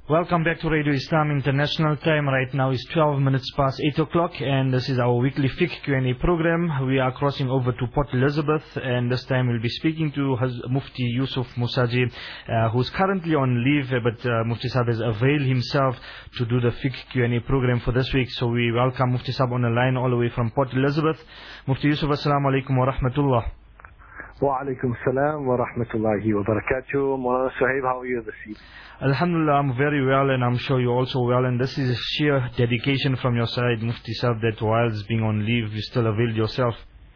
Welcome back to Radio Islam International. Time right now is 12 minutes past 8 o'clock, and this is our weekly fiqh Q&A program. We are crossing over to Port Elizabeth, and this time we'll be speaking to Mufti Yusuf Musaji, who's currently on leave, but Mufti Sahib has availed himself to do the fiqh Q&A program for this week. So we welcome Mufti Sahib on the line all the way from Port Elizabeth. Mufti Yusuf, assalamu alaikum wa rahmatullah. Wa alaikum salam wa rahmatullahi wa barakatuh. Maulana Suhaib, how are you this evening? Alhamdulillah, I'm very well, and I'm sure you're also well, and this is a sheer dedication from your side, Mufti Sahib, that whilst being on leave, you still availed yourself.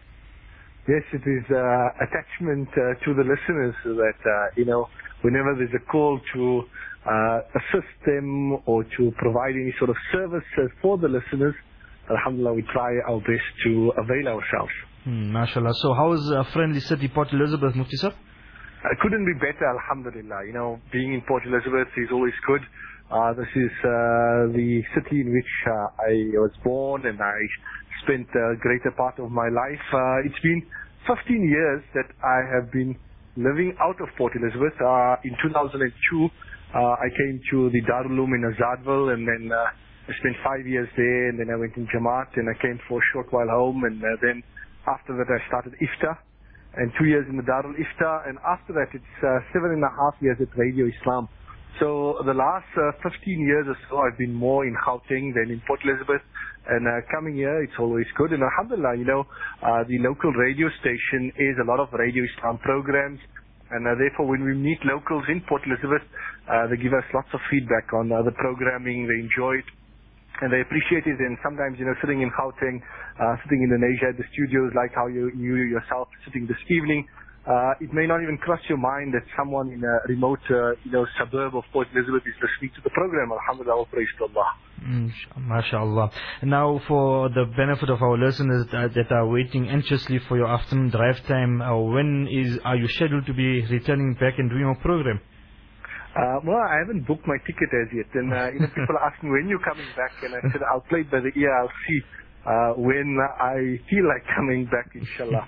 Yes, it is attachment to the listeners that, whenever there's a call to assist them or to provide any sort of service for the listeners, alhamdulillah, we try our best to avail ourselves. MashaAllah. So how is a friendly city, Port Elizabeth, Mufti Sahib? Couldn't be better, alhamdulillah. Being in Port Elizabeth is always good. This is the city in which I was born, and I spent a greater part of my life. It's been 15 years that I have been living out of Port Elizabeth. In 2002, I came to the Darul Uloom in Azadville, and then I spent 5 years there, and then I went in Jamaat, and I came for a short while home, and then after that I started Ifta, and 2 years in the Darul Ifta, and after that it's 7.5 years at Radio Islam. So the last 15 years or so I've been more in Gauteng than in Port Elizabeth, and coming here it's always good. And alhamdulillah, the local radio station is a lot of Radio Islam programs, and therefore when we meet locals in Port Elizabeth, they give us lots of feedback on the programming. They enjoy it and they appreciate it. And sometimes, sitting in Gauteng, sitting in Indonesia at the studios, like how you yourself sitting this evening, it may not even cross your mind that someone in a remote, suburb of Port Elizabeth is listening to the program. Alhamdulillah, praise to Allah. MashaAllah. Now, for the benefit of our listeners that are waiting anxiously for your afternoon drive time, when are you scheduled to be returning back and doing your program? Well, I haven't booked my ticket as yet, and people are asking when you're coming back, and I said I'll play it by the ear. I'll see when I feel like coming back, inshallah.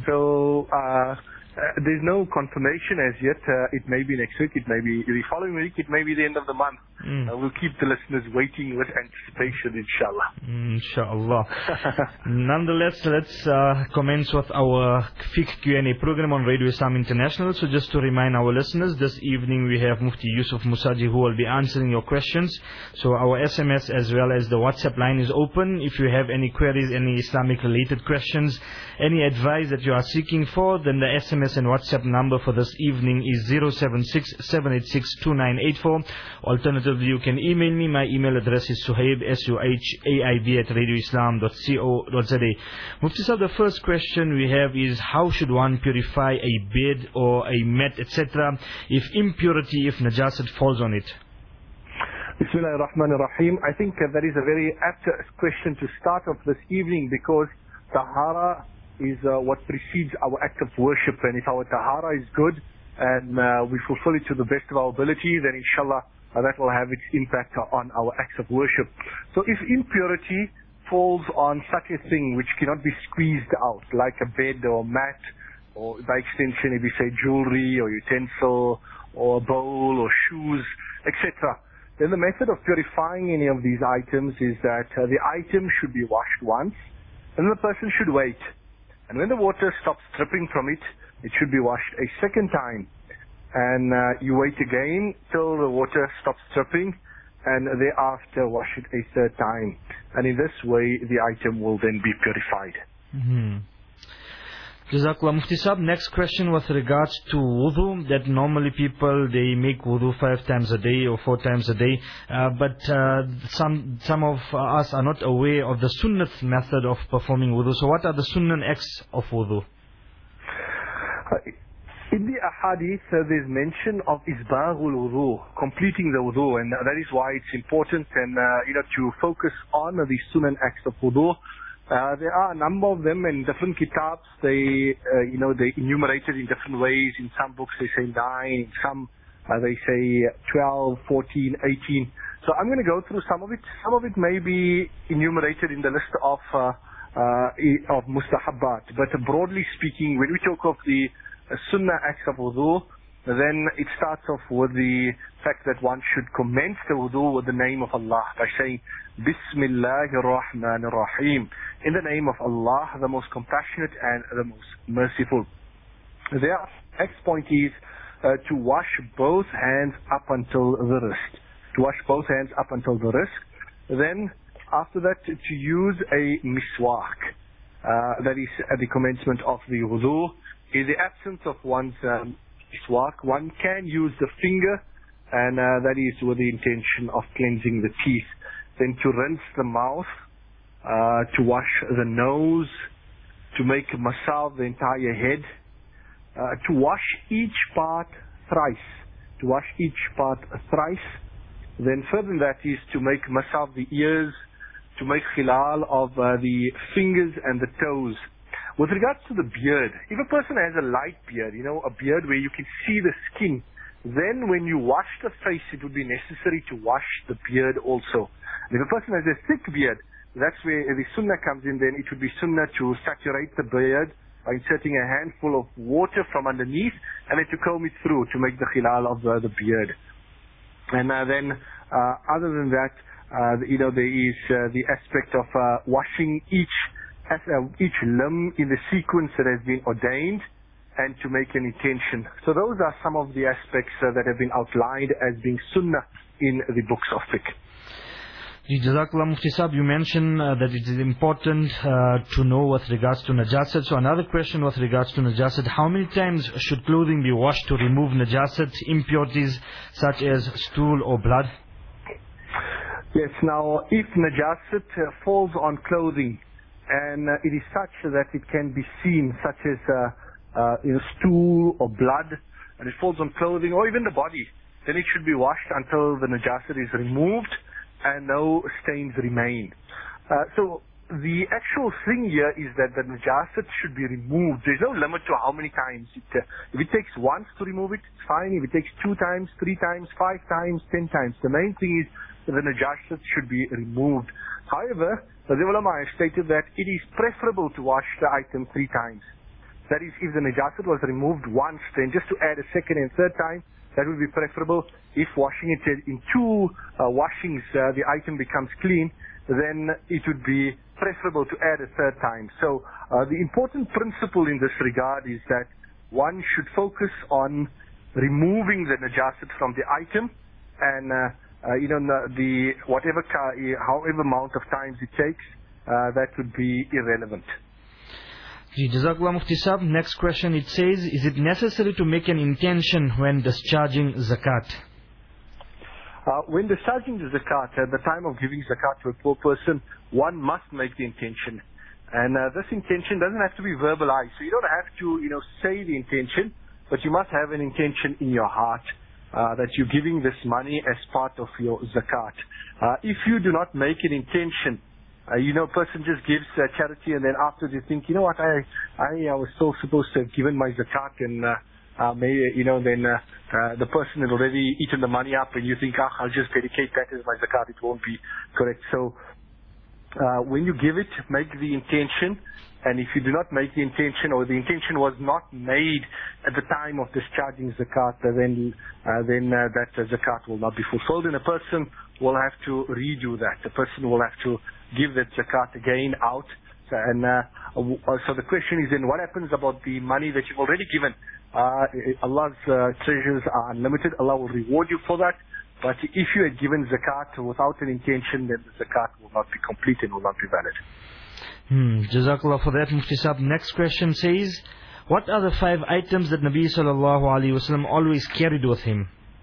So there's no confirmation as yet. It may be next week, it may be the following week, it may be the end of the month. We'll keep the listeners waiting with anticipation, inshallah. Inshallah. Nonetheless, let's commence with our fiqh Q&A program on Radio Islam International. So just to remind our listeners, this evening we have Mufti Yusuf Musaji who will be answering your questions. So our SMS as well as the WhatsApp line is open. If you have any queries, any Islamic related questions, any advice that you are seeking for, then the SMS and WhatsApp number for this evening is 076-786-2984. Alternatively, you can email me. My email address is Suhaib, SUHAIB at radioislam.co.za. Mufti Sahib, the first question we have is, how should one purify a bed or a mat, etc., if najasat falls on it? Bismillahir Rahmanir Rahim. I think that is a very apt question to start off this evening, because tahara is what precedes our act of worship, and if our tahara is good and we fulfill it to the best of our ability, then inshallah that will have its impact on our acts of worship. So if impurity falls on such a thing which cannot be squeezed out, like a bed or mat, or by extension if you say jewelry or utensil or a bowl or shoes, etc., then the method of purifying any of these items is that the item should be washed once, and the person should wait. And when the water stops dripping from it, it should be washed a second time. And you wait again till the water stops dripping, and thereafter wash it a third time. And in this way, the item will then be purified. Jazakallah. Mufti Sahib, next question with regards to wudu, that normally people, they make wudu 5 times a day or 4 times a day, but some of us are not aware of the sunnat method of performing wudu. So what are the sunnah acts of wudu? In the ahadith, there's mention of isbaghul wudu, completing the wudu, and that is why it's important and to focus on the sunnah acts of wudu. There are a number of them in different kitabs. They enumerated in different ways. In some books they say 9, in some they say 12, 14, 18. So I'm going to go through some of it. Some of it may be enumerated in the list of mustahabbat. But broadly speaking, when we talk of the sunnah acts of wudu, then it starts off with the fact that one should commence the wudu with the name of Allah by saying, Bismillahir Rahmanir Rahim. In the name of Allah, the most compassionate and the most merciful. The next point is to wash both hands up until the wrist. To wash both hands up until the wrist. Then, after that, to use a miswak. That is at the commencement of the wudu. In the absence of one's miswak, one can use the finger, and that is with the intention of cleansing the teeth. Then to rinse the mouth, to wash the nose, to make masal the entire head, to wash each part thrice. To wash each part thrice. Then further than that is to make masal the ears, to make khilal of the fingers and the toes. With regards to the beard, if a person has a light beard, a beard where you can see the skin, then when you wash the face, it would be necessary to wash the beard also. And if a person has a thick beard, that's where the sunnah comes in, then it would be sunnah to saturate the beard by inserting a handful of water from underneath and then to comb it through to make the khilal of the beard. And then, other than that, there is the aspect of washing each limb in the sequence that has been ordained and to make an intention. So those are some of the aspects that have been outlined as being sunnah in the books of fiqh. Jazakallah Mufti Sahib, you mentioned that it is important to know with regards to najasat. So another question with regards to najasat, how many times should clothing be washed to remove najasat, impurities such as stool or blood? Yes, now if najasat falls on clothing and it is such that it can be seen, such as stool or blood, and it falls on clothing or even the body, then it should be washed until the najasat is removed and no stains remain. So the actual thing here is that the najasat should be removed. There's no limit to how many times. If it takes once to remove it, it's fine. If it takes 2 times, 3 times, 5 times, 10 times, the main thing is that the najasat should be removed. However, the ulama have stated that it is preferable to wash the item 3 times. That is, if the najasat was removed once, then just to add a second and third time, that would be preferable. If washing it in 2 washings, the item becomes clean, then it would be preferable to add a 3rd time. So the important principle in this regard is that one should focus on removing the najasat from the item, and however amount of times it takes, that would be irrelevant. Jazakallah Mufti Sahib. Next question, it says, is it necessary to make an intention when discharging zakat? When discharging the zakat, at the time of giving zakat to a poor person, one must make the intention. And this intention doesn't have to be verbalized. So you don't have to, say the intention, but you must have an intention in your heart that you're giving this money as part of your zakat. If you do not make an intention, a person just gives charity and then after they think, what, I was so supposed to have given my zakat, and then the person had already eaten the money up and you think, I'll just dedicate that as my zakat, it won't be correct. So when you give it, make the intention, and if you do not make the intention, or the intention was not made at the time of discharging zakat, then that zakat will not be fulfilled, and a person will have to redo that. The person will have to give that zakat again out. And so the question is then, what happens about the money that you've already given? Allah's treasures are unlimited. Allah will reward you for that. But if you had given zakat without an intention, then the zakat will not be complete and will not be valid. Jazakallah for that, Mufti Sahib. Next question says, what are the 5 items that Nabi sallallahu alaihi wasallam always carried with him?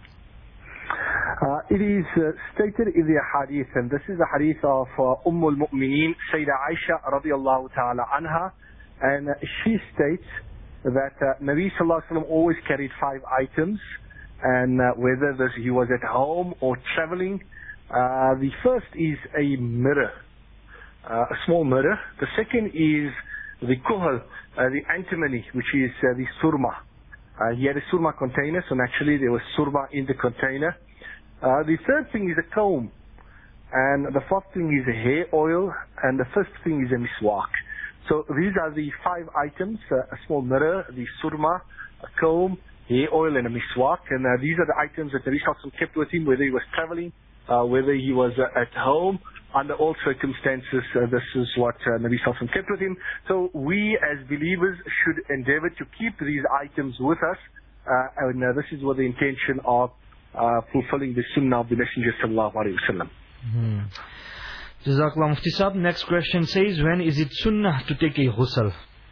It is stated in the hadith, and this is the hadith of al-Mu'mineen, Sayyidah Aisha radiyallahu ta'ala anha, and she states that Nabi sallallahu alaihi wasallam always carried 5 items, and whether he was at home or traveling. The first is a mirror, a small mirror. The second is the kuhl, the antimony, which is the surma. He had a surma container, so naturally there was surma in the container. The third thing is a comb, and the fourth thing is a hair oil, and the fifth thing is a miswak. So these are the 5 items: a small mirror, the surma, a comb, hair oil and a miswak. And these are the items that Nabi Sallallahu Alaihi Wasallam kept with him, whether he was traveling, whether he was at home. Under all circumstances, this is what Nabi Sallallahu Alaihi Wasallam kept with him. So we as believers should endeavor to keep these items with us. And this is what the intention of fulfilling the sunnah of the Messenger Sallallahu Alaihi Wasallam. Jazakallah Mufti Sahib. Next question says, when is it sunnah to take a ghusl?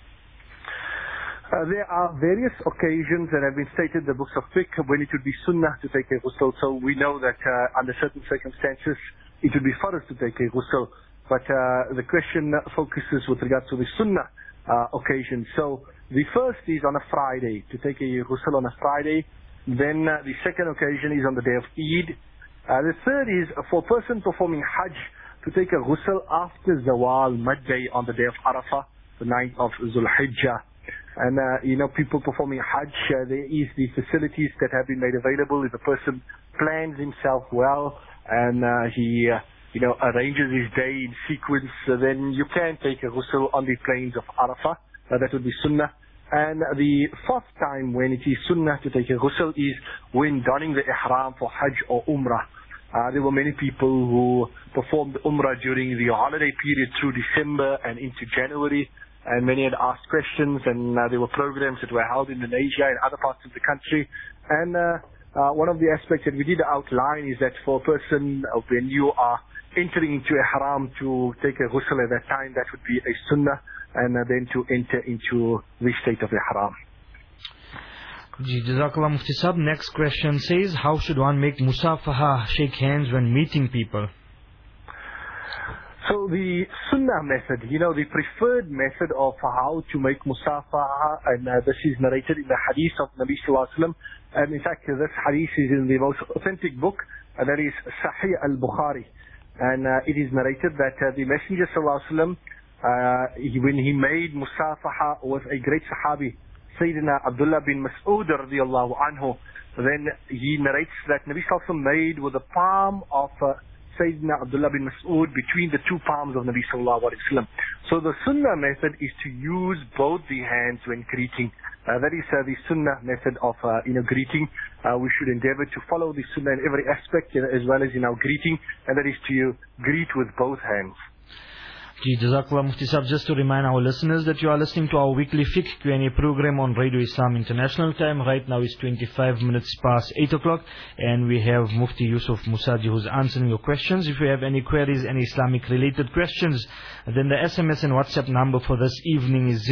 There are various occasions that have been stated in the books of fiqh when it would be sunnah to take a ghusl. So we know that under certain circumstances it would be farz to take a ghusl. But the question focuses with regards to the sunnah occasion. So the first is on a Friday, to take a ghusl on a Friday. Then the second occasion is on the day of Eid. The third is for a person performing Hajj to take a ghusl after Zawal, midday on the day of Arafah, the 9th of Zul Hijjah. And, people performing Hajj, there is the facilities that have been made available. If a person plans himself well and he arranges his day in sequence, then you can take a ghusl on the plains of Arafah. That would be sunnah. And the fourth time when it is sunnah to take a ghusl is when donning the ihram for Hajj or Umrah. There were many people who performed Umrah during the holiday period through December and into January. And many had asked questions, and there were programs that were held in Indonesia and other parts of the country. And one of the aspects that we did outline is that for a person, when you are entering into ihram, to take a ghusl at that time, that would be a sunnah, and then to enter into the state of ihram. Jazakallah Mufti Sahib. Next question says, how should one make musafaha, shake hands when meeting people? So the sunnah method, the preferred method of how to make musafaha, and this is narrated in the hadith of Nabi Sallallahu Alaihi Wasallam. And in fact, this hadith is in the most authentic book, and that is Sahih al-Bukhari. And it is narrated that the Messenger Sallallahu Alaihi Wasallam, when he made musafaha with a great sahabi, Sayyidina Abdullah bin Mas'ud radiallahu anhu, then he narrates that Nabi Sallallahu Alaihi Wasallam made with the palm of Sayyidina Abdullah bin Mas'ud between the two palms of Nabi Sallallahu Alaihi Wasallam. So the sunnah method is to use both the hands when greeting. That is the sunnah method of greeting. We should endeavor to follow the sunnah in every aspect, as well as in our greeting, and that is to greet with both hands. Jazakallah Mufti Sahib. Just to remind our listeners that you are listening to our weekly fiqh Q&A program on Radio Islam International Time. Right now is 25 minutes past 8 o'clock, and we have Mufti Yusuf Musaji who's answering your questions. If you have any queries, any Islamic related questions, then the SMS and WhatsApp number for this evening is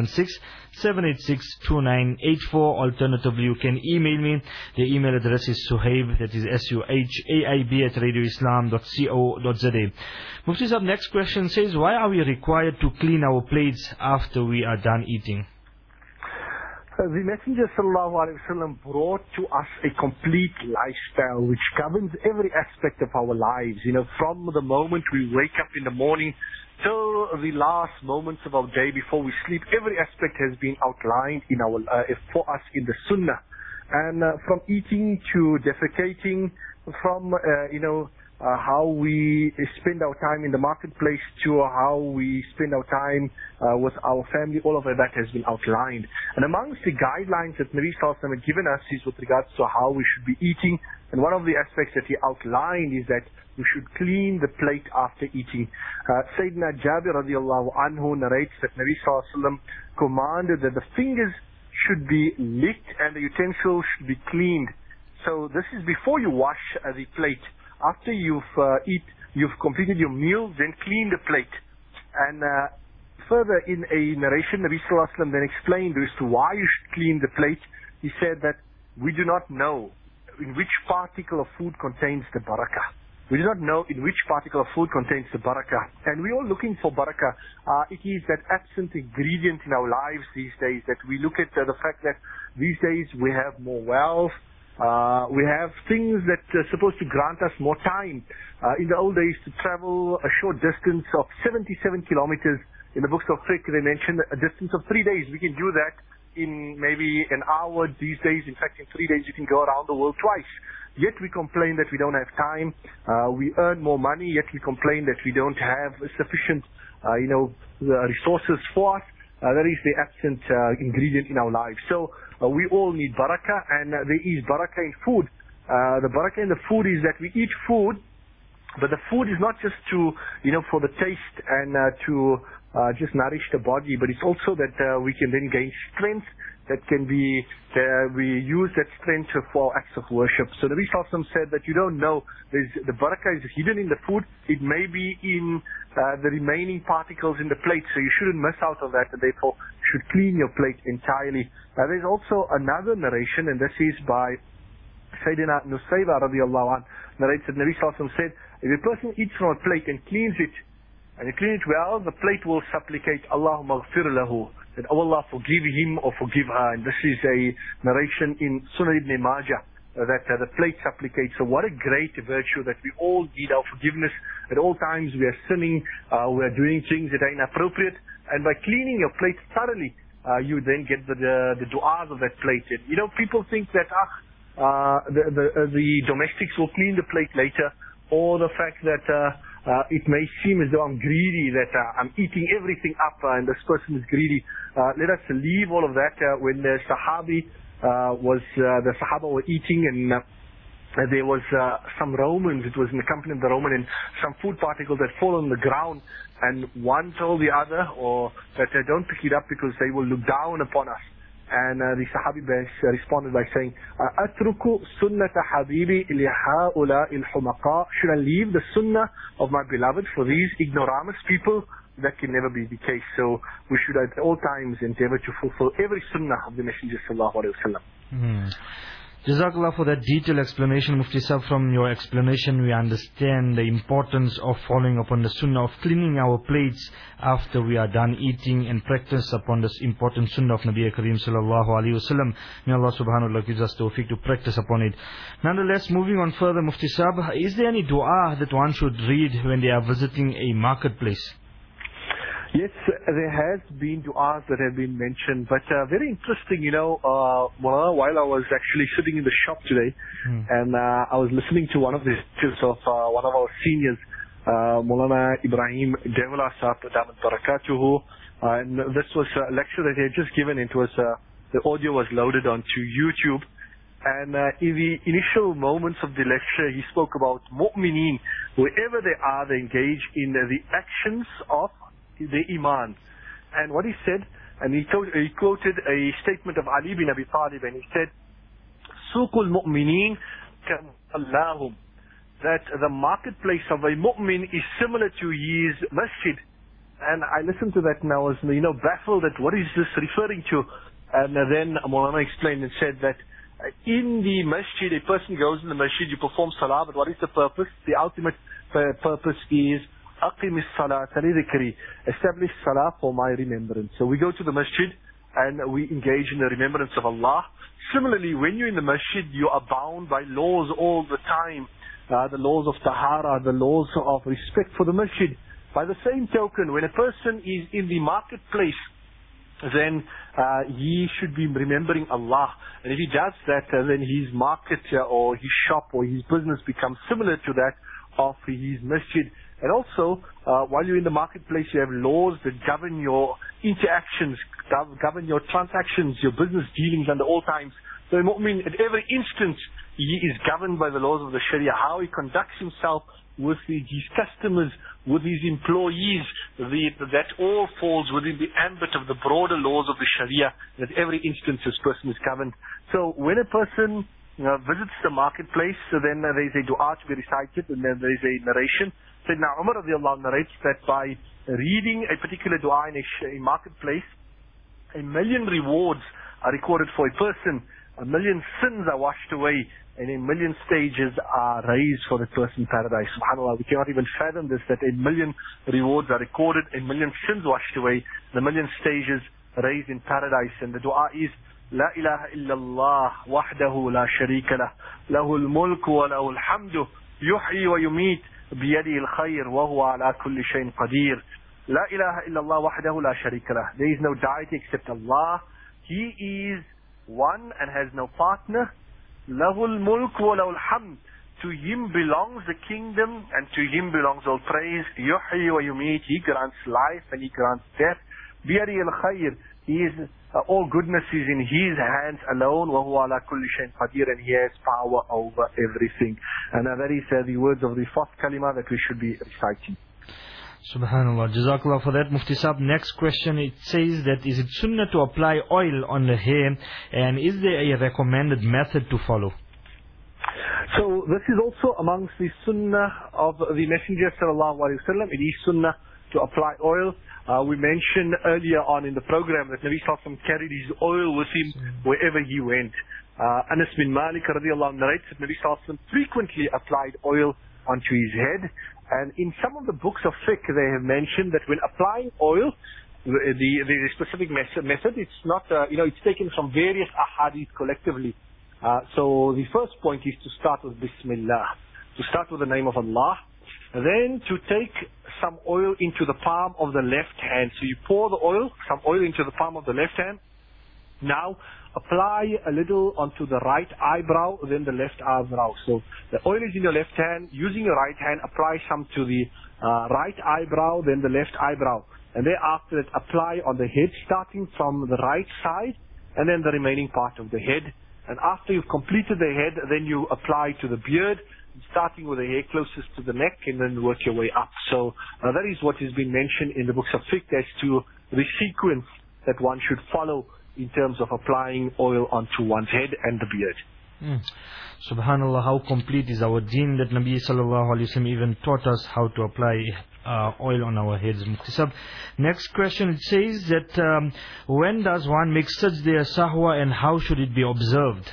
076-786-2984. Alternatively, you can email me. The email address is Suhaib, that is SUHAIB @radioislam.co.za. Mufti Sahib, next question says, why are we required to clean our plates after we are done eating? The Messenger Sallallahu Alaihi Wasallam brought to us a complete lifestyle which governs every aspect of our lives. From the moment we wake up in the morning till the last moments of our day before we sleep, every aspect has been outlined in our for us in the Sunnah. And from eating to defecating, from how we spend our time in the marketplace to how we spend our time with our family, all of that has been outlined. And amongst the guidelines that Nabi Sallallahu Alaihi Wasallam had given us is with regards to how we should be eating. And one of the aspects that he outlined is that we should clean the plate after eating. Sayyidina Jabir radiallahu anhu narrates that Nabi Sallallahu Alaihi Wasallam commanded that the fingers should be licked and the utensils should be cleaned. So this is before you wash the plate. After you've completed your meal, then clean the plate. And further in a narration, Nabi Sallallahu Alaihi Wasallam then explained as to why you should clean the plate. He said that we do not know in which particle of food contains the barakah. We do not know in which particle of food contains the barakah. And we're all looking for barakah. It is that absent ingredient in our lives these days that we look at the fact that these days we have more wealth. We have things that are supposed to grant us more time. In the old days, to travel a short distance of 77 kilometers, in the books of fiqh, they mention a distance of 3 days. We can do that in maybe an hour these days. In fact, in 3 days, you can go around the world twice. Yet we complain that we don't have time. We earn more money, yet we complain that we don't have sufficient, resources for us. that is the absent ingredient in our lives. So we all need barakah, and there is barakah in food. The barakah in the food is that we eat food, but the food is not just to, for the taste and to just nourish the body, but it's also that we can then gain strength that can be, we use that strength for acts of worship. So the Nabi Sallallahu Alaihi Wasallam said that you don't know, the barakah is hidden in the food, it may be in the remaining particles in the plate, so you shouldn't miss out on that, and therefore you should clean your plate entirely. There's also another narration, and this is by Sayyidina Nusayba radiallahu anh, narrates that Nabi Sallallahu Alaihi Wasallam said, if a person eats from a plate and cleans it, and you clean it well, the plate will supplicate, Allahumma ghfir lahu, that oh Allah forgive him or forgive her. And this is a narration in Sunan Ibn Majah, that the plate supplicates. So what a great virtue that we all need our forgiveness. At all times we are sinning, we are doing things that are inappropriate, and by cleaning your plate thoroughly, you then get the du'as of that plate. And, people think that the domestics will clean the plate later, or the fact that it may seem as though I'm greedy, that I'm eating everything up and this person is greedy. Let us leave all of that. When the Sahaba were eating, and there was some Romans, it was in the company of the Roman, and some food particles had fallen on the ground, and one told the other, or that don't pick it up because they will look down upon us. And the Sahabi responded by saying, Atruku sunnata habibi lihaula il-humaqa. Should I leave the sunnah of my beloved for these ignoramus people? That can never be the case. So we should at all times endeavor to fulfill every sunnah of the Messenger sallallahu alaihi wasallam. Jazakallah for that detailed explanation, Mufti Sahib. From your explanation, we understand the importance of following upon the sunnah of cleaning our plates after we are done eating, and practice upon this important sunnah of Nabi Kareem sallallahu alaihi wasallam. May Allah subhanahu wa ta'ala gives us tawfiq to practice upon it. Nonetheless, moving on further, Mufti Sahib, is there any dua that one should read when they are visiting a marketplace? Yes, there has been du'as that have been mentioned, but very interesting, while I was actually sitting in the shop today, and I was listening to one of the lectures of one of our seniors, Maulana Ibrahim Devla Sahib, Damat Barakatuhu, and this was a lecture that he had just given. It was, the audio was loaded onto YouTube, and in the initial moments of the lecture, he spoke about mu'mineen. Wherever they are, they engage in the actions of the iman. And what he said, and he quoted a statement of Ali bin Abi Talib, and he said, Suqul mu'mineen kan Allahum, that the marketplace of a mu'min is similar to his masjid. And I listened to that and I was, baffled at what is this referring to. And then Maulana explained and said that in the masjid, a person goes in the masjid, you perform salah, but what is the purpose? The ultimate purpose is Aqimis salat li dhikri, establish salah for my remembrance. So we go to the masjid and we engage in the remembrance of Allah. Similarly, when you're in the masjid, you are bound by laws all the time, the laws of tahara, the laws of respect for the masjid. By the same token, when a person is in the marketplace, then he should be remembering Allah. And if he does that, then his market or his shop or his business becomes similar to that of his masjid. And also, while you're in the marketplace, you have laws that govern your interactions, govern your transactions, your business dealings under all times. So a mu'min, at every instant, he is governed by the laws of the Sharia. How he conducts himself with his customers, with his employees, that all falls within the ambit of the broader laws of the Sharia. At every instance, this person is governed. So when a person visits the marketplace, so then there is a dua to be recited, and then there is a narration. Sayyidina Umar radiallahu anh narrates that by reading a particular dua in a marketplace, 1 million rewards are recorded for a person, 1 million sins are washed away, and 1 million stages are raised for the person in paradise. SubhanAllah, we cannot even fathom this, that 1 million rewards are recorded, 1 million sins washed away, and 1 million stages raised in paradise. And the dua is, لا إله إلا الله وحده لا شريك له له الملك وله الحمد يحيي ويميت بيده الخير وهو على كل شيء قدير. لا إله إلا الله وحده لا شريك له. There is no deity except Allah. He is one and has no partner. له الملك وله الحمد. To him belongs the kingdom and to him belongs all praise. يحيي ويميت. He grants life and he grants death. biyadi al-khayr. All goodness is in His hands alone. وَهُوَ عَلَى كُلِّ شَيْءٍ قَدِيرٌ, and He has power over everything. And that is the words of the fourth kalima that we should be reciting. Subhanallah. Jazakallah for that, Mufti Sahib. Next question, it says that is it sunnah to apply oil on the hair, and is there a recommended method to follow? So this is also amongst the sunnah of the Messenger sallallahu alaihi wasallam. It is sunnah to apply oil. We mentioned earlier on in the program that Nabi sallallahu alaihi wasallam carried his oil with him wherever he went. Anas bin Malik radiallahu anhu narrates that Nabi sallallahu alaihi wasallam frequently applied oil onto his head. And in some of the books of fiqh, they have mentioned that when applying oil, the specific method, it's not, it's taken from various ahadith collectively. So the first point is to start with Bismillah, to start with the name of Allah, then to take some oil into the palm of the left hand. So you pour some oil into the palm of the left hand. Now apply a little onto the right eyebrow, then the left eyebrow. So the oil is in your left hand. Using your right hand, apply some to the right eyebrow, then the left eyebrow. And thereafter apply on the head, starting from the right side, and then the remaining part of the head. And after you've completed the head, then you apply to the beard, starting with the hair closest to the neck, and then work your way up. So that is what has been mentioned in the books of fiqh as to the sequence that one should follow in terms of applying oil onto one's head and the beard. Subhanallah, how complete is our deen that Nabi sallallahu alaihi wasallam even taught us how to apply oil on our heads. Next question, it says that when does one make sajda sahwa and how should it be observed?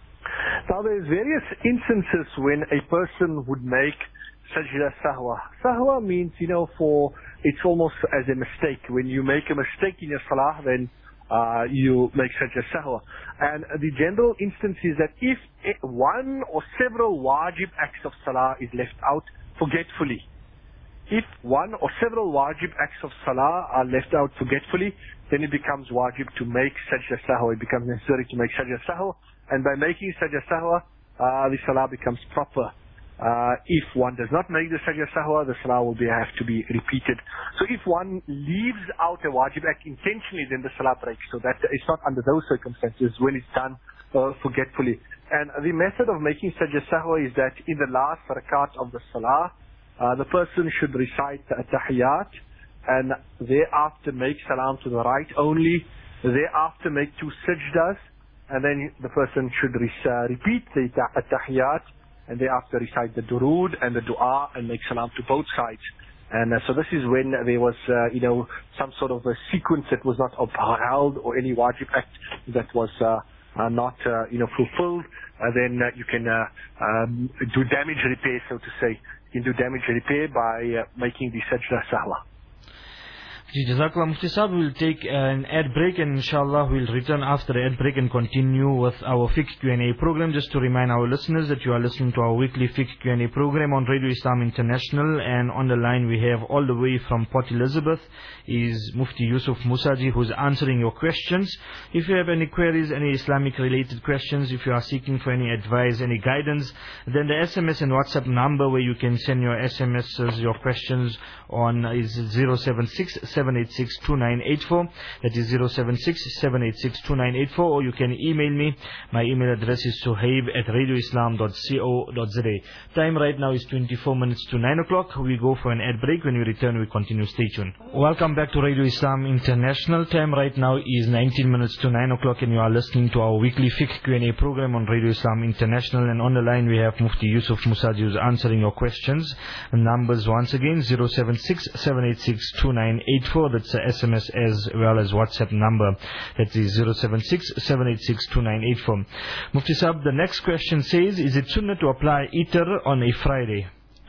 Now there's various instances when a person would make sajda sahwa. Sahwa means, it's almost as a mistake. When you make a mistake in your salah, then you make sajda sahwa. And the general instance is that if one or several wajib acts of salah is left out forgetfully, if one or several wajib acts of salah are left out forgetfully, then it becomes wajib to make sajda sahwa. It becomes necessary to make sajda sahwa. And by making sajda sahwa, the salah becomes proper. If one does not make the sajda sahwa, the salah will have to be repeated. So if one leaves out a wajib act intentionally, then the salah breaks. So that it's not under those circumstances when it's done forgetfully. And the method of making sajda sahwa is that in the last rakat of the salah, the person should recite the tahiyyat, and thereafter make salam to the right only, thereafter make 2 sajdas, and then the person should repeat the tahiyyat, and thereafter recite the durood and the dua and make salam to both sides. And so this is when there was, some sort of a sequence that was not upheld or any wajib act that was not, fulfilled. Then you can do damage repair, so to say. You can do damage repair by making the sajda sahwa. Jazakallah Mufti Sahib. We'll take an ad break, and inshallah we'll return after the ad break and continue with our fiqh Q&A program. Just to remind our listeners that you are listening to our weekly fiqh Q&A program on Radio Islam International, and on the line we have all the way from Port Elizabeth is Mufti Yusuf Musaji, who's answering your questions. If you have any queries, any Islamic related questions, if you are seeking for any advice, any guidance, then the SMS and WhatsApp number where you can send your SMSs, your questions on is 076-786-2984. That is 076-786-2984. Or you can email me. My email address is suhaib@radioislam.co.za. Time right now is 24 minutes to 9 o'clock. We go for an ad break. When we return, we continue. Stay tuned. Welcome back to Radio Islam International. Time right now is 19 minutes to 9 o'clock, and you are listening to our weekly fiqh Q&A program on Radio Islam International. And on the line we have Mufti Yusuf Musaji, who's answering your questions. The numbers once again 076-786-2984. That's the SMS as well as WhatsApp number. That is 076-786-2984. Mufti Sahib, the next question says, is it sunnah to apply itar on a Friday?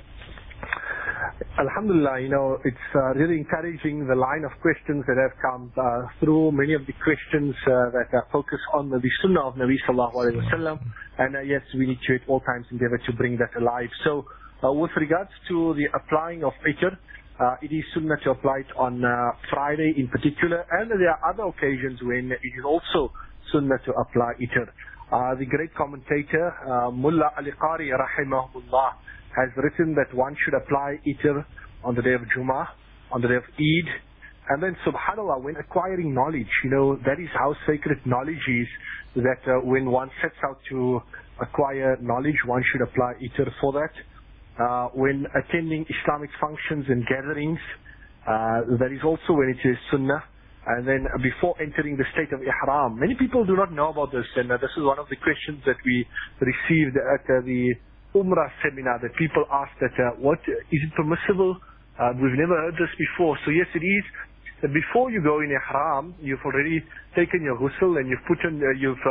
Alhamdulillah, it's really encouraging, the line of questions that have come through. Many of the questions that are focused on the sunnah of Nabi sallallahu alaihi wasallam. And yes, we need to at all times endeavor to bring that alive. So with regards to the applying of itar, it is sunnah to apply it on Friday in particular, and there are other occasions when it is also sunnah to apply itar. The great commentator, Mullah Ali Qari rahimahullah, has written that one should apply itar on the day of Jummah, on the day of Eid, And then, subhanAllah, when acquiring knowledge, that is how sacred knowledge is, that when one sets out to acquire knowledge, one should apply itar for that. When attending Islamic functions and gatherings, that is also when it is sunnah. And then before entering the state of ihram, many people do not know about this, and this is one of the questions that we received at the Umrah seminar, that people asked that, what is it permissible? We've never heard this before. So yes, it is. That before you go in ihram, you've already taken your ghusl and you've put on,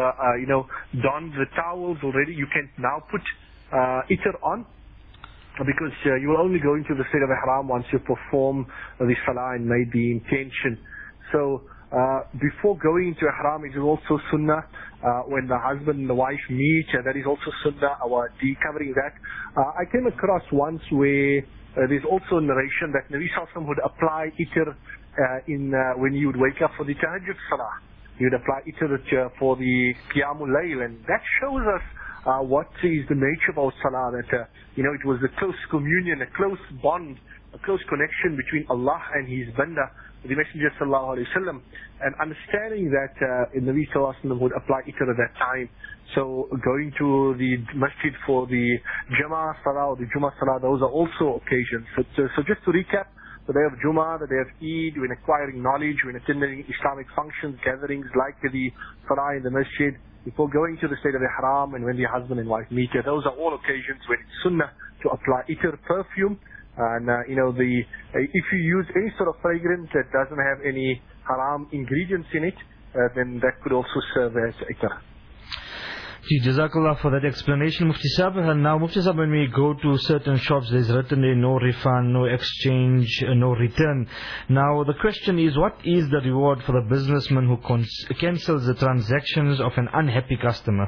donned the towels already. You can now put itar on, because you will only go into the state of ihram once you perform the salah and made the intention. So before going into ihram, it is also sunnah. When the husband and the wife meet, that is also sunnah, our decovering that. I came across once where there's also a narration that Nabi Sallallahu Alaihi Wasallam would apply itar when you would wake up for the tahajjud salah. He would apply itar for the qiyamul layl, and that shows us what is the nature of our salah, that it was a close communion, a close bond, a close connection between Allah and His banda, the Messenger Sallallahu Alaihi Wasallam, and understanding that Nabi Sallallahu Alaihi Wasallam would apply itar at that time. So going to the masjid for the Jama'ah Salah or the Jummah Salah, those are also occasions. So just to recap, the day of Jummah, the day of Eid, when acquiring knowledge, when attending Islamic functions, gatherings like the Salah in the masjid, before going to the state of ihram, and when the husband and wife meet, those are all occasions when it's sunnah to apply itar, perfume. And if you use any sort of fragrance that doesn't have any haram ingredients in it, then that could also serve as itar. Jazakallah for that explanation, Mufti Sahib. And now, Mufti Sahib, when we go to certain shops, there's written there no refund, no exchange, no return. Now, the question is, what is the reward for the businessman who cancels the transactions of an unhappy customer?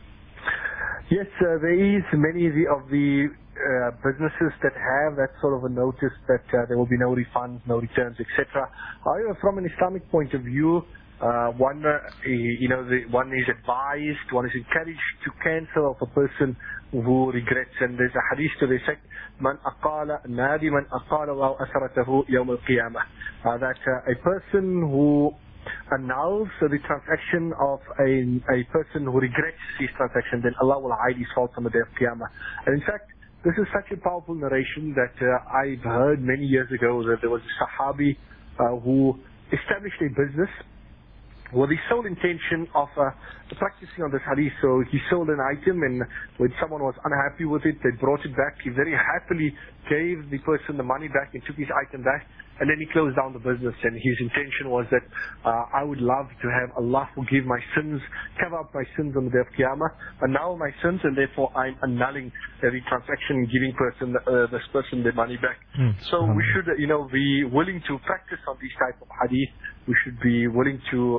Yes, there is many of the businesses that have that sort of a notice that there will be no refunds, no returns, etc. However, from an Islamic point of view, one is advised, one is encouraged to cancel of a person who regrets. And there's a hadith to the effect, Man aqala nadiman aqala Allahu asratahu yawm al-qiyamah, that a person who annuls the transaction of a person who regrets his transaction, then Allah will hide his fault on the day of Qiyamah. And in fact, this is such a powerful narration that I've heard many years ago, that there was a Sahabi who established a business with the sole intention of practicing on this hadith. So he sold an item, and when someone was unhappy with it, they brought it back. He very happily gave the person the money back and took his item back, and then he closed down the business. And his intention was that I would love to have Allah forgive my sins, cover up my sins on the day of Qiyamah, annul my sins, and therefore I'm annulling the transaction and giving this person the money back. So we should, be willing to practice on these type of hadith. We should be willing to,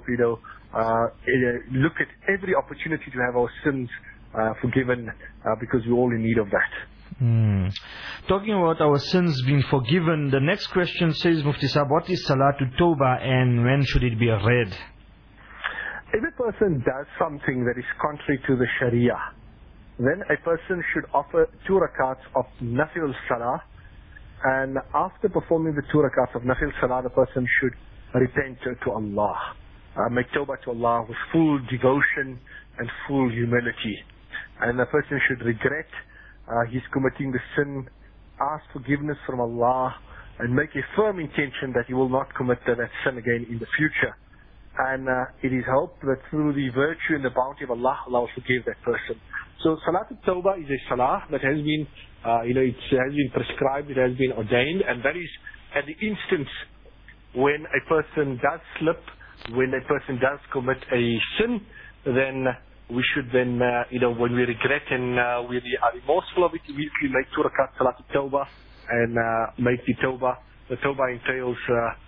look at every opportunity to have our sins forgiven, because we're all in need of that. Talking about our sins being forgiven, the next question says, Mufti Sahib, what is Salatul Tawbah and when should it be read? If a person does something that is contrary to the Sharia, then a person should offer 2 rakats of Nafil Salah, and after performing the 2 rakats of Nafil Salah, the person should repent to Allah, make tawbah to Allah with full devotion and full humility. And the person should regret he's committing the sin, ask forgiveness from Allah, and make a firm intention that he will not commit that sin again in the future. And it is hoped that through the virtue and the bounty of Allah, Allah will forgive that person. So Salatul Tawbah is a salah that has been, it has been prescribed, it has been ordained, and that is at the instance when a person does slip, when a person does commit a sin, then we should then, when we regret and we are remorseful of it, we make 2 rakat Salatul Tawbah and make the Tawbah. The Tawbah entails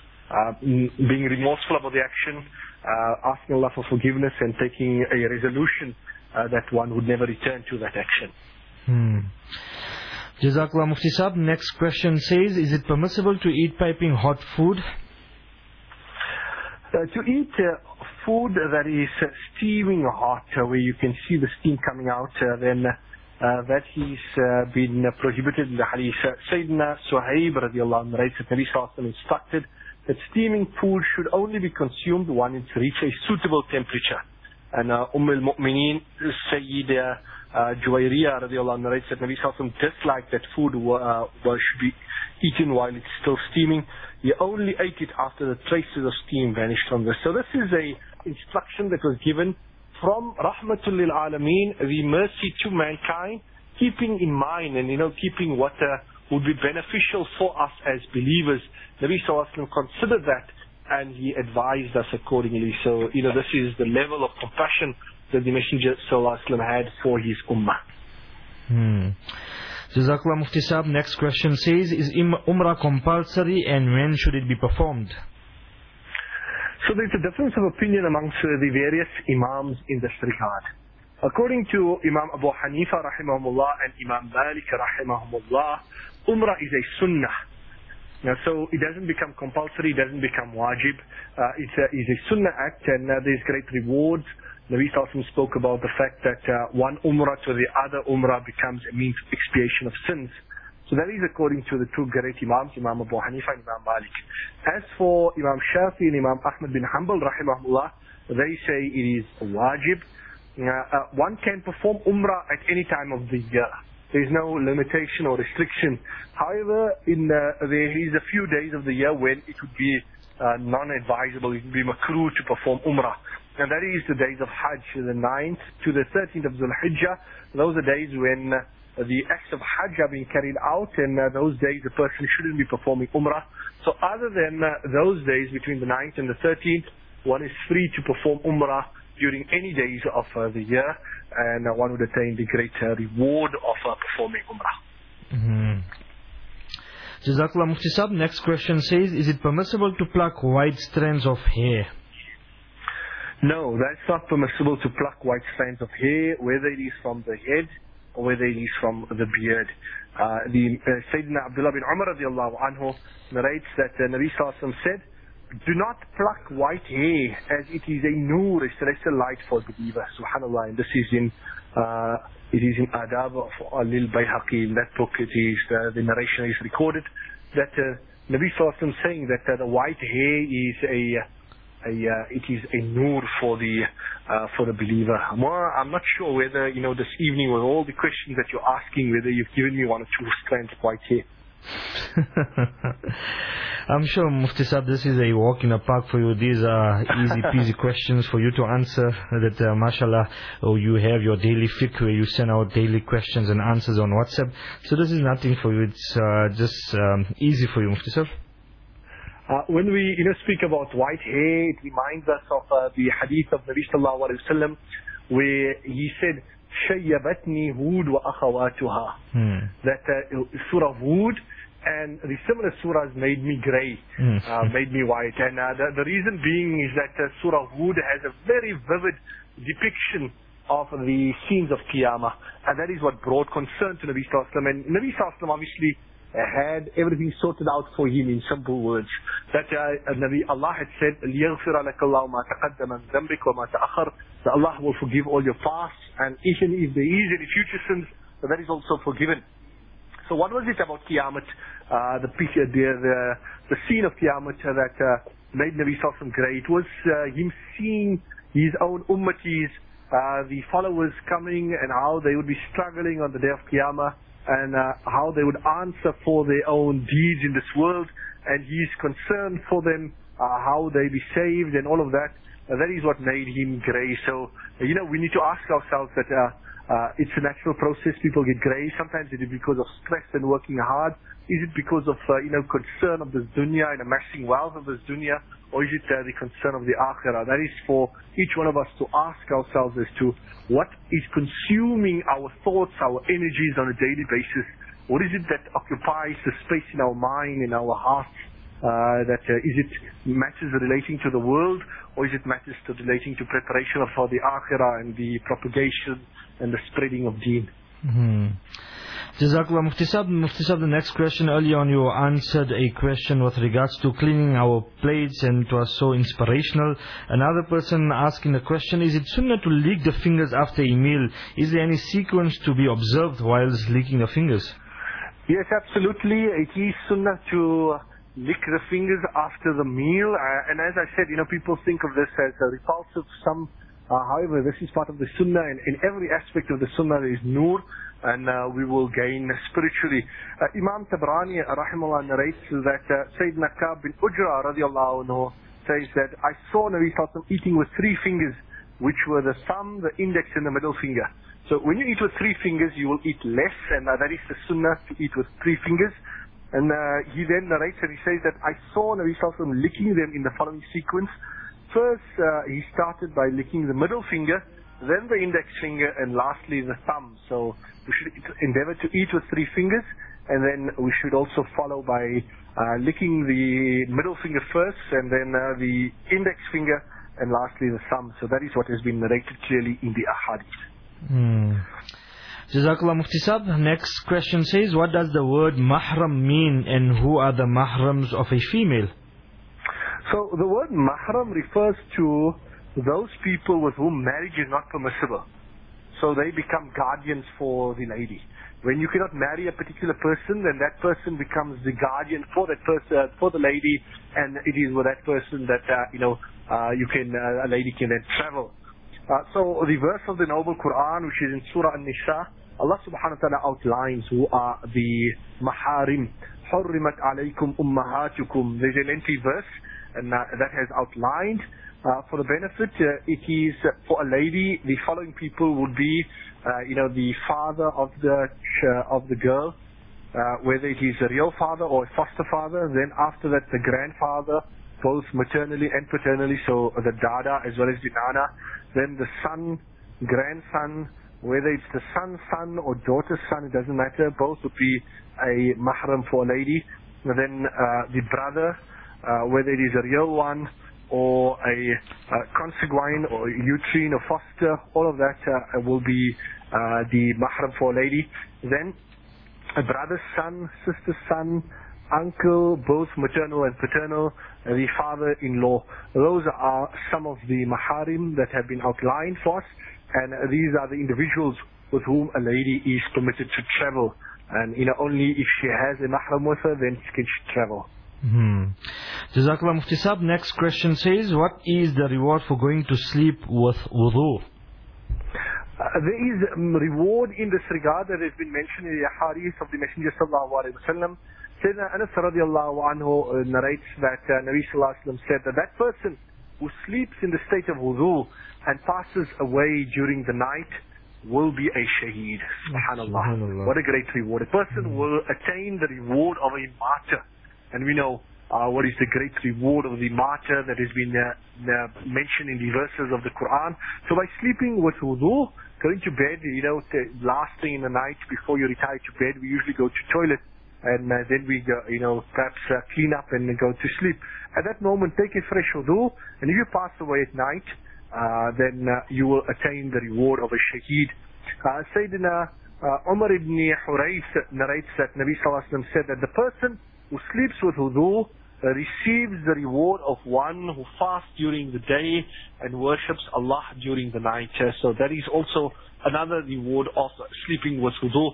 being remorseful about the action, asking Allah for forgiveness, and taking a resolution that one would never return to that action. Jazakallah, Mufti Sahib. Next question says, is it permissible to eat piping hot food? To eat food that is steaming hot, where you can see the steam coming out, then that is been prohibited in the hadith. Sayyidina Suhaib radiallahu anhu narrates that Nabi Sallallahu Alaihi Wasallam instructed that steaming food should only be consumed when it's reached a suitable temperature. And al-Mu'mineen Sayyida Juwayriyah radiallahu anha narrates that Nabi Sallallahu Alaihi Wasallam disliked that food should be eaten while it's still steaming. He only ate it after the traces of steam vanished from this. So this is a instruction that was given from Rahmatul lil Alameen, the mercy to mankind, keeping in mind and keeping what would be beneficial for us as believers. Nabi Sallallahu Alaihi Wasallam considered that, and he advised us accordingly. So this is the level of compassion that the Messenger Sallallahu Alaihi Wasallam had for his ummah. Jazakallah Mufti Sahab. Next question says, is Umrah compulsory and when should it be performed? So there's a difference of opinion amongst the various Imams in this regard. According to Imam Abu Hanifa rahimahumullah and Imam Malik rahimahumullah, Umrah is a sunnah. Now, so it doesn't become compulsory, it doesn't become wajib. It's a sunnah act, and there's great rewards. Nabi Sallallahu Alaihi Wasallam spoke about the fact that one umrah to the other umrah becomes a means of expiation of sins. So that is according to the two great Imams, Imam Abu Hanifa and Imam Malik. As for Imam Shafi and Imam Ahmad bin Hanbal rahimahullah, they say it is wajib. One can perform umrah at any time of the year. There is no limitation or restriction. However, there is a few days of the year when it would be non-advisable, it would be makruh to perform umrah. And that is the days of Hajj, the 9th to the 13th of Dhul Hijjah. Those are days when the acts of Hajj are being carried out, and those days the person shouldn't be performing umrah. So other than those days between the 9th and the 13th, one is free to perform umrah during any days of the year, and one would attain the great reward of performing umrah. Jazakallah Mufti Sahab. Next question says, is it permissible to pluck white strands of hair? No, that's not permissible to pluck white strands of hair, whether it is from the head or whether it is from the beard. Sayyidina Abdullah bin Umar radiallahu anhu narrates that Nabi Sallallahu Alaihi Wasallam said, do not pluck white hair, as it is a nur, a celestial light for the believer. Subhanallah. And this is in Adab of Al-Lil Bayhaqi. In that book, it is the narration is recorded that Nabi Sallallahu Alaihi Wasallam saying that the white hair is it is a nur for the believer. I'm not sure whether this evening with all the questions that you're asking, whether you've given me one or two strands of white hair. I'm sure Mufti Sahab, this is a walk in the park for you. These are easy peasy questions for you to answer. That mashallah, you have your daily fiqh where you send out daily questions and answers on WhatsApp. So this is nothing for you. It's just easy for you, Mufti Sahab. When we speak about white hair, it reminds us of the hadith of Nabi Sallallahu Alaihi Wasallam, where he said, "Shayyabatni Hud wa akhawatuha." That Surah Hud and the similar surahs made me grey, made me white. And the reason being is that Surah Hud has a very vivid depiction of the scenes of Qiyamah, and that is what brought concern to Nabi Sallallahu Alaihi Wasallam. And Nabi Sallallahu Alaihi Wasallam obviously had everything sorted out for him in simple words. That Allah had said, لِيَغْفِرَ لَكَ اللَّهُ مَا تَقَدَّمَ مِنْ ذَنْبِكَ وَمَا تَأَخَّرَ. That Allah will forgive all your past, and even if there is any future sins, that is also forgiven. So what was it about Qiyamah, the scene of Qiyamah that made Nabi Sallallahu Alaihi Wasallam great? It was him seeing his own ummatis, the followers coming, and how they would be struggling on the day of Qiyamah, and how they would answer for their own deeds in this world, and he's concerned for them, how they be saved and all of that. That is what made him grey. So, we need to ask ourselves that it's a natural process. People get grey. Sometimes it is because of stress and working hard. Is it because of, concern of this dunya and amassing wealth of this dunya? Or is it the concern of the akhirah? That is for each one of us to ask ourselves as to what is consuming our thoughts, our energies on a daily basis. What is it that occupies the space in our mind, in our hearts? Is it matters relating to the world, or is it matters relating to preparation for the akhirah and the propagation and the spreading of deen? Jazakallah Mufti Sahab. Mufti Sahab, the next question, earlier on you answered a question with regards to cleaning our plates, and it was so inspirational. Another person asking the question, is it sunnah to lick the fingers after a meal? Is there any sequence to be observed whilst licking the fingers? Yes, absolutely. It is sunnah to lick the fingers after the meal. And as I said, people think of this as repulsive. Some, however, this is part of the sunnah, and in every aspect of the sunnah there is nur, and we will gain spiritually. Imam Tabrani, rahimahullah, narrates that Sayyidina Ka'b bin Ujra, radiallahu anhu, says that I saw Nabi Sallallahu Alaihi Wasallam eating with 3 fingers, which were the thumb, the index, and the middle finger. So when you eat with 3 fingers, you will eat less, and that is the sunnah, to eat with 3 fingers. And he then narrates and he says that I saw Nabi Sallallahu Alaihi Wasallam licking them in the following sequence. First, he started by licking the middle finger, then the index finger, and lastly the thumb. So we should endeavor to eat with 3 fingers, and then we should also follow by licking the middle finger first, and then the index finger, and lastly the thumb. So that is what has been narrated clearly in the ahadith. Jazakallah Mufti Sab. Next question says, what does the word mahram mean, and who are the mahrams of a female? So the word mahram refers to those people with whom marriage is not permissible. So they become guardians for the lady. When you cannot marry a particular person, then that person becomes the guardian for that person, for the lady, and it is with that person that a lady can then travel. So the verse of the Noble Quran, which is in Surah An-Nisa, Allah subhanahu wa ta'ala outlines who are the maharim. حُرِّمَتْ عَلَيْكُمْ أُمَّهَاتُكُمْ. There's a lengthy verse, and that has outlined. For the benefit, it is for a lady, the following people would be, the father of the girl, whether it is a real father or a foster father. Then after that, the grandfather, both maternally and paternally, so the dada as well as the nana. Then the son, grandson, whether it's the son's son or daughter's son, it doesn't matter. Both would be a mahram for a lady. And then the brother, whether it is a real one or a consanguine or uterine or foster, all of that will be the mahram for a lady. Then a brother's son, sister's son, uncle, both maternal and paternal, the father-in-law. Those are some of the maharim that have been outlined for us, and these are the individuals with whom a lady is permitted to travel. And only if she has a mahram with her, then can she travel. Jazakallah Mufti Sab. Next question says, what is the reward for going to sleep with wudu? There is reward in this regard that has been mentioned in the hadith of the Messenger sallallahu alaihi wasallam. Sayyidina Anas radiallahu anhu narrates that Nabi sallallahu alaihi wasallam said that person who sleeps in the state of wudu and passes away during the night will be a shaheed. Subhanallah. What a great reward. A person will attain the reward of a martyr. And we know what is the great reward of the martyr that has been mentioned in the verses of the Quran. So by sleeping with wudu, going to bed, last thing in the night before you retire to bed, we usually go to toilet. And then we go, perhaps clean up and go to sleep. At that moment, take a fresh wudu, and if you pass away at night, then you will attain the reward of a shaheed. Sayyidina Umar ibn Hurayth narrates that Nabi sallallahu alaihi wasallam said that the person who sleeps with wudu receives the reward of one who fasts during the day and worships Allah during the night. So that is also another reward of sleeping with wudu.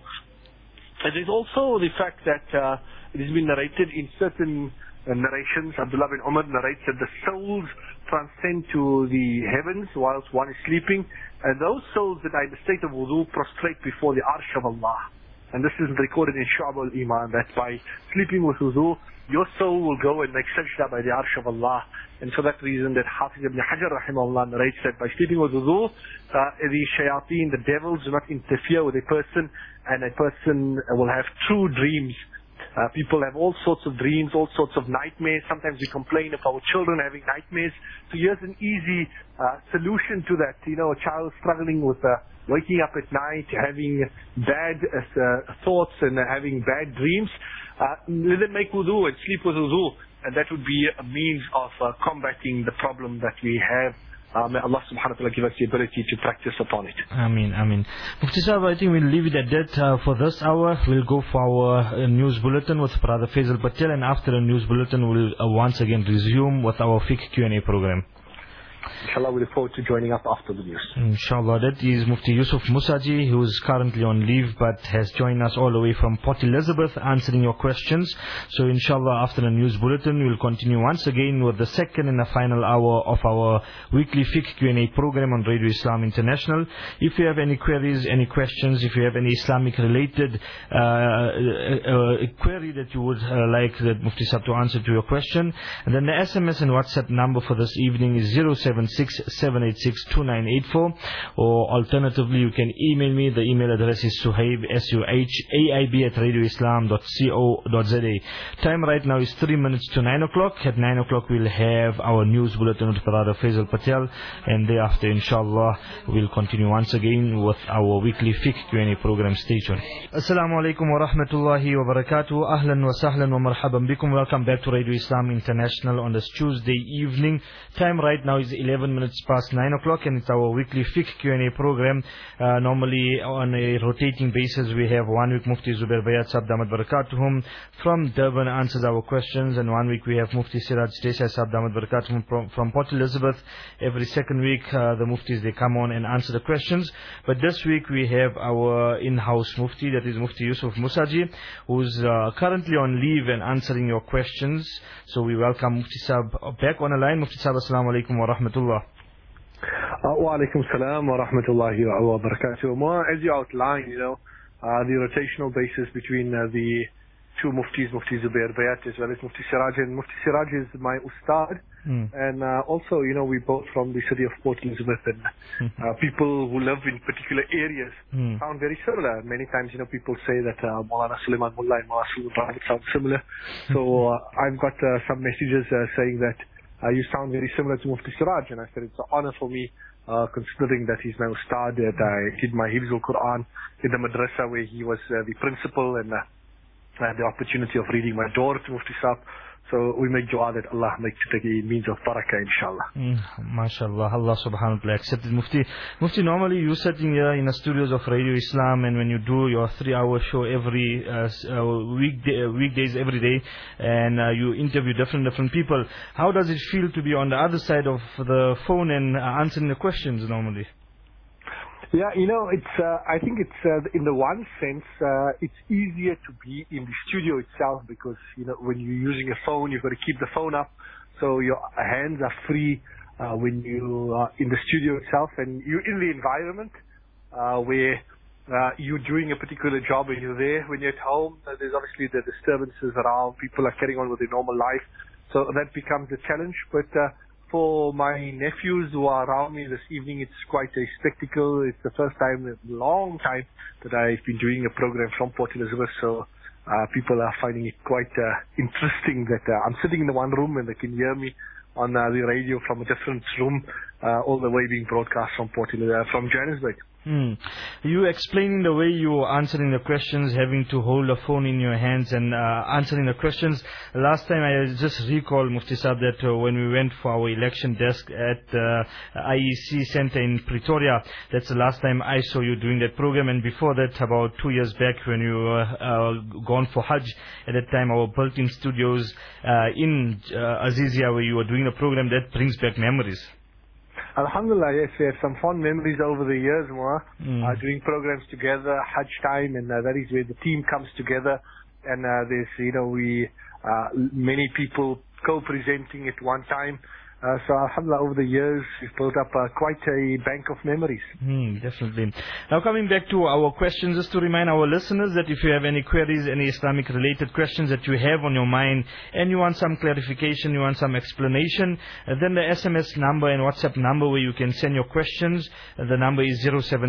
And there's also the fact that it has been narrated in certain narrations. Abdullah bin Umar narrates that the souls transcend to the heavens whilst one is sleeping, and those souls that are in the state of wudu prostrate before the arsh of Allah. And this is recorded in Shu'ab al-Iman, that by sleeping with wudu, your soul will go and make sajda by the arsh of Allah. And for that reason that Hafiz ibn Hajar rahimahullah narrates that by sleeping with wudu, the shayateen, the devils, do not interfere with a person, and a person will have true dreams. People have all sorts of dreams, all sorts of nightmares. Sometimes we complain of our children having nightmares. So here's an easy solution to that. A child struggling with waking up at night, having bad thoughts and having bad dreams. Let them make wudu and sleep with wudu. And that would be a means of combating the problem that we have. May Allah subhanahu wa ta'ala give us the ability to practice upon it. Ameen, ameen. Mufti Sahib, I think we'll leave it at that for this hour. We'll go for our news bulletin with Brother Faisal Patel, and after the news bulletin we'll once again resume with our Fiqh Q&A program. Inshallah, we look forward to joining up after the news. Inshallah, that is Mufti Yusuf Musaji, who is currently on leave but has joined us all the way from Port Elizabeth answering your questions. So inshallah, after the news bulletin, we will continue once again with the second and the final hour of our weekly fiqh Q&A program on Radio Islam International. If you have any queries, any questions, if you have any Islamic related query that you would like that Mufti Sahib to answer to your question, and then the SMS and WhatsApp number for this evening is 076-786-2984, or alternatively you can email me. The email address is Suhaib, SUHAIB at radioislam.co.za. Time right now is 3 minutes to 9 o'clock. At 9 o'clock we'll have our news bulletin with Brother Faisal Patel, and thereafter inshallah we'll continue once again with our weekly fiqh Q&A program. Stay tuned. Assalamu alaikum wa rahmatullahi wa barakatuh. Ahlan wa sahlan wa marhaban bikum. Welcome back to Radio Islam International on this Tuesday evening. Time right now is 11 minutes past 9 o'clock, and it's our weekly fiqh Q&A program. Normally on a rotating basis we have 1 week Mufti Zubair Bayat Sahib Damat Barakatuhum from Durban answers our questions, and 1 week we have Mufti Siraj Desai Sahib Damat Barakatuhum from Port Elizabeth. Every second week the Muftis, they come on and answer the questions, but this week we have our in-house Mufti, that is Mufti Yusuf Musaji, who's currently on leave and answering your questions. So we welcome Mufti Sahib back on the line. Mufti Sahib, assalamu alaikum wa rahmatullah. Wa alaikum salam wa rahmatullahi wa barakatuh. As you outlined, the rotational basis between the two Muftis, Mufti Zubair Bayat as well as Mufti Siraj, and Mufti Siraj is my ustad, and also, we both from the city of Port Elizabeth, and people who live in particular areas sound very similar. Many times, people say that Maulana Suleiman Mullah and Maulana Suleiman sound similar. So I've got some messages saying that you sound very similar to Mufti Siraj, and I said it's an honor for me, considering that he's my ustad, that I did my Hifzul Quran in the madrasa where he was the principal, and I had the opportunity of reading my door to Mufti Sahib. So we make dua that Allah make it a means of barakah, inshallah. MashaAllah, Allah subhanahu wa ta'ala accepted. Mufti, normally you sitting here in the studios of Radio Islam, and when you do your 3-hour show every weekdays every day, and you interview different people, how does it feel to be on the other side of the phone and answering the questions normally? Yeah, I think it's, in the one sense, it's easier to be in the studio itself, because, when you're using a phone, you've got to keep the phone up, so your hands are free when you are in the studio itself, and you're in the environment where you're doing a particular job and you're there. When you're at home, there's obviously the disturbances around, people are carrying on with their normal life, so that becomes a challenge. But for my nephews who are around me this evening, it's quite a spectacle. It's the first time in a long time that I've been doing a program from Port Elizabeth, so people are finding it quite interesting that I'm sitting in the one room and they can hear me on the radio from a different room, all the way being broadcast from from Johannesburg. You explaining the way you answering the questions, having to hold the phone in your hands and answering the questions. Last time I just recall, Mufti Sahib, that when we went for our election desk at IEC Center in Pretoria, that's the last time I saw you doing that program. And before that, about 2 years back, when you were gone for Hajj, at that time our built-in studios in Azizia, where you were doing the program, that brings back memories. Alhamdulillah, yes, we have some fond memories over the years, doing programs together, Hajj time, and that is where the team comes together, and there's, many people co-presenting at one time. So alhamdulillah, over the years, we've built up quite a bank of memories. Definitely. Now coming back to our questions, just to remind our listeners that if you have any queries, any Islamic related questions that you have on your mind, and you want some clarification, you want some explanation, then the SMS number and WhatsApp number where you can send your questions, the number is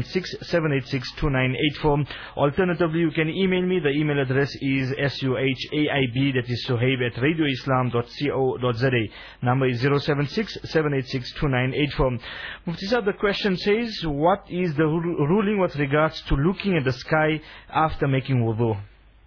076-786-2984. Alternatively, you can email me. The email address is SUHAIB, that is Suhaib at radioislam.co.za. Number is 076-786-2984. Mufti Sahib, the question says, what is the ruling with regards to looking at the sky after making wudu?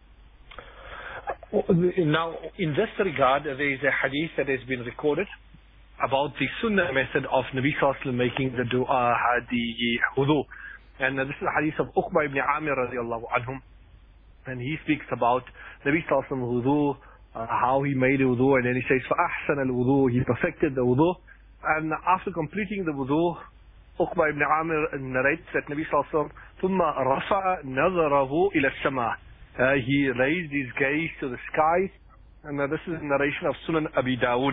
Now, in this regard, there is a hadith that has been recorded about the sunnah method of Nabi Sallallahu Alaihi Wasallam making the dua, the wudu. And this is the hadith of Uqba ibn Amir radiallahu anhum. And he speaks about Nabi Sallallahu Alaihi Wasallam wudu, how he made the wudu, and then he says, فَأَحْسَنَ الْوُضُوء, he perfected the wudu. And after completing the wudu, Uqba ibn Amir narrates that Nabi sallallahu alaihi wasallam, ثم رفع نظره إلى السماء. He raised his gaze to the skies, and this is a narration of Sunan Abi Dawud.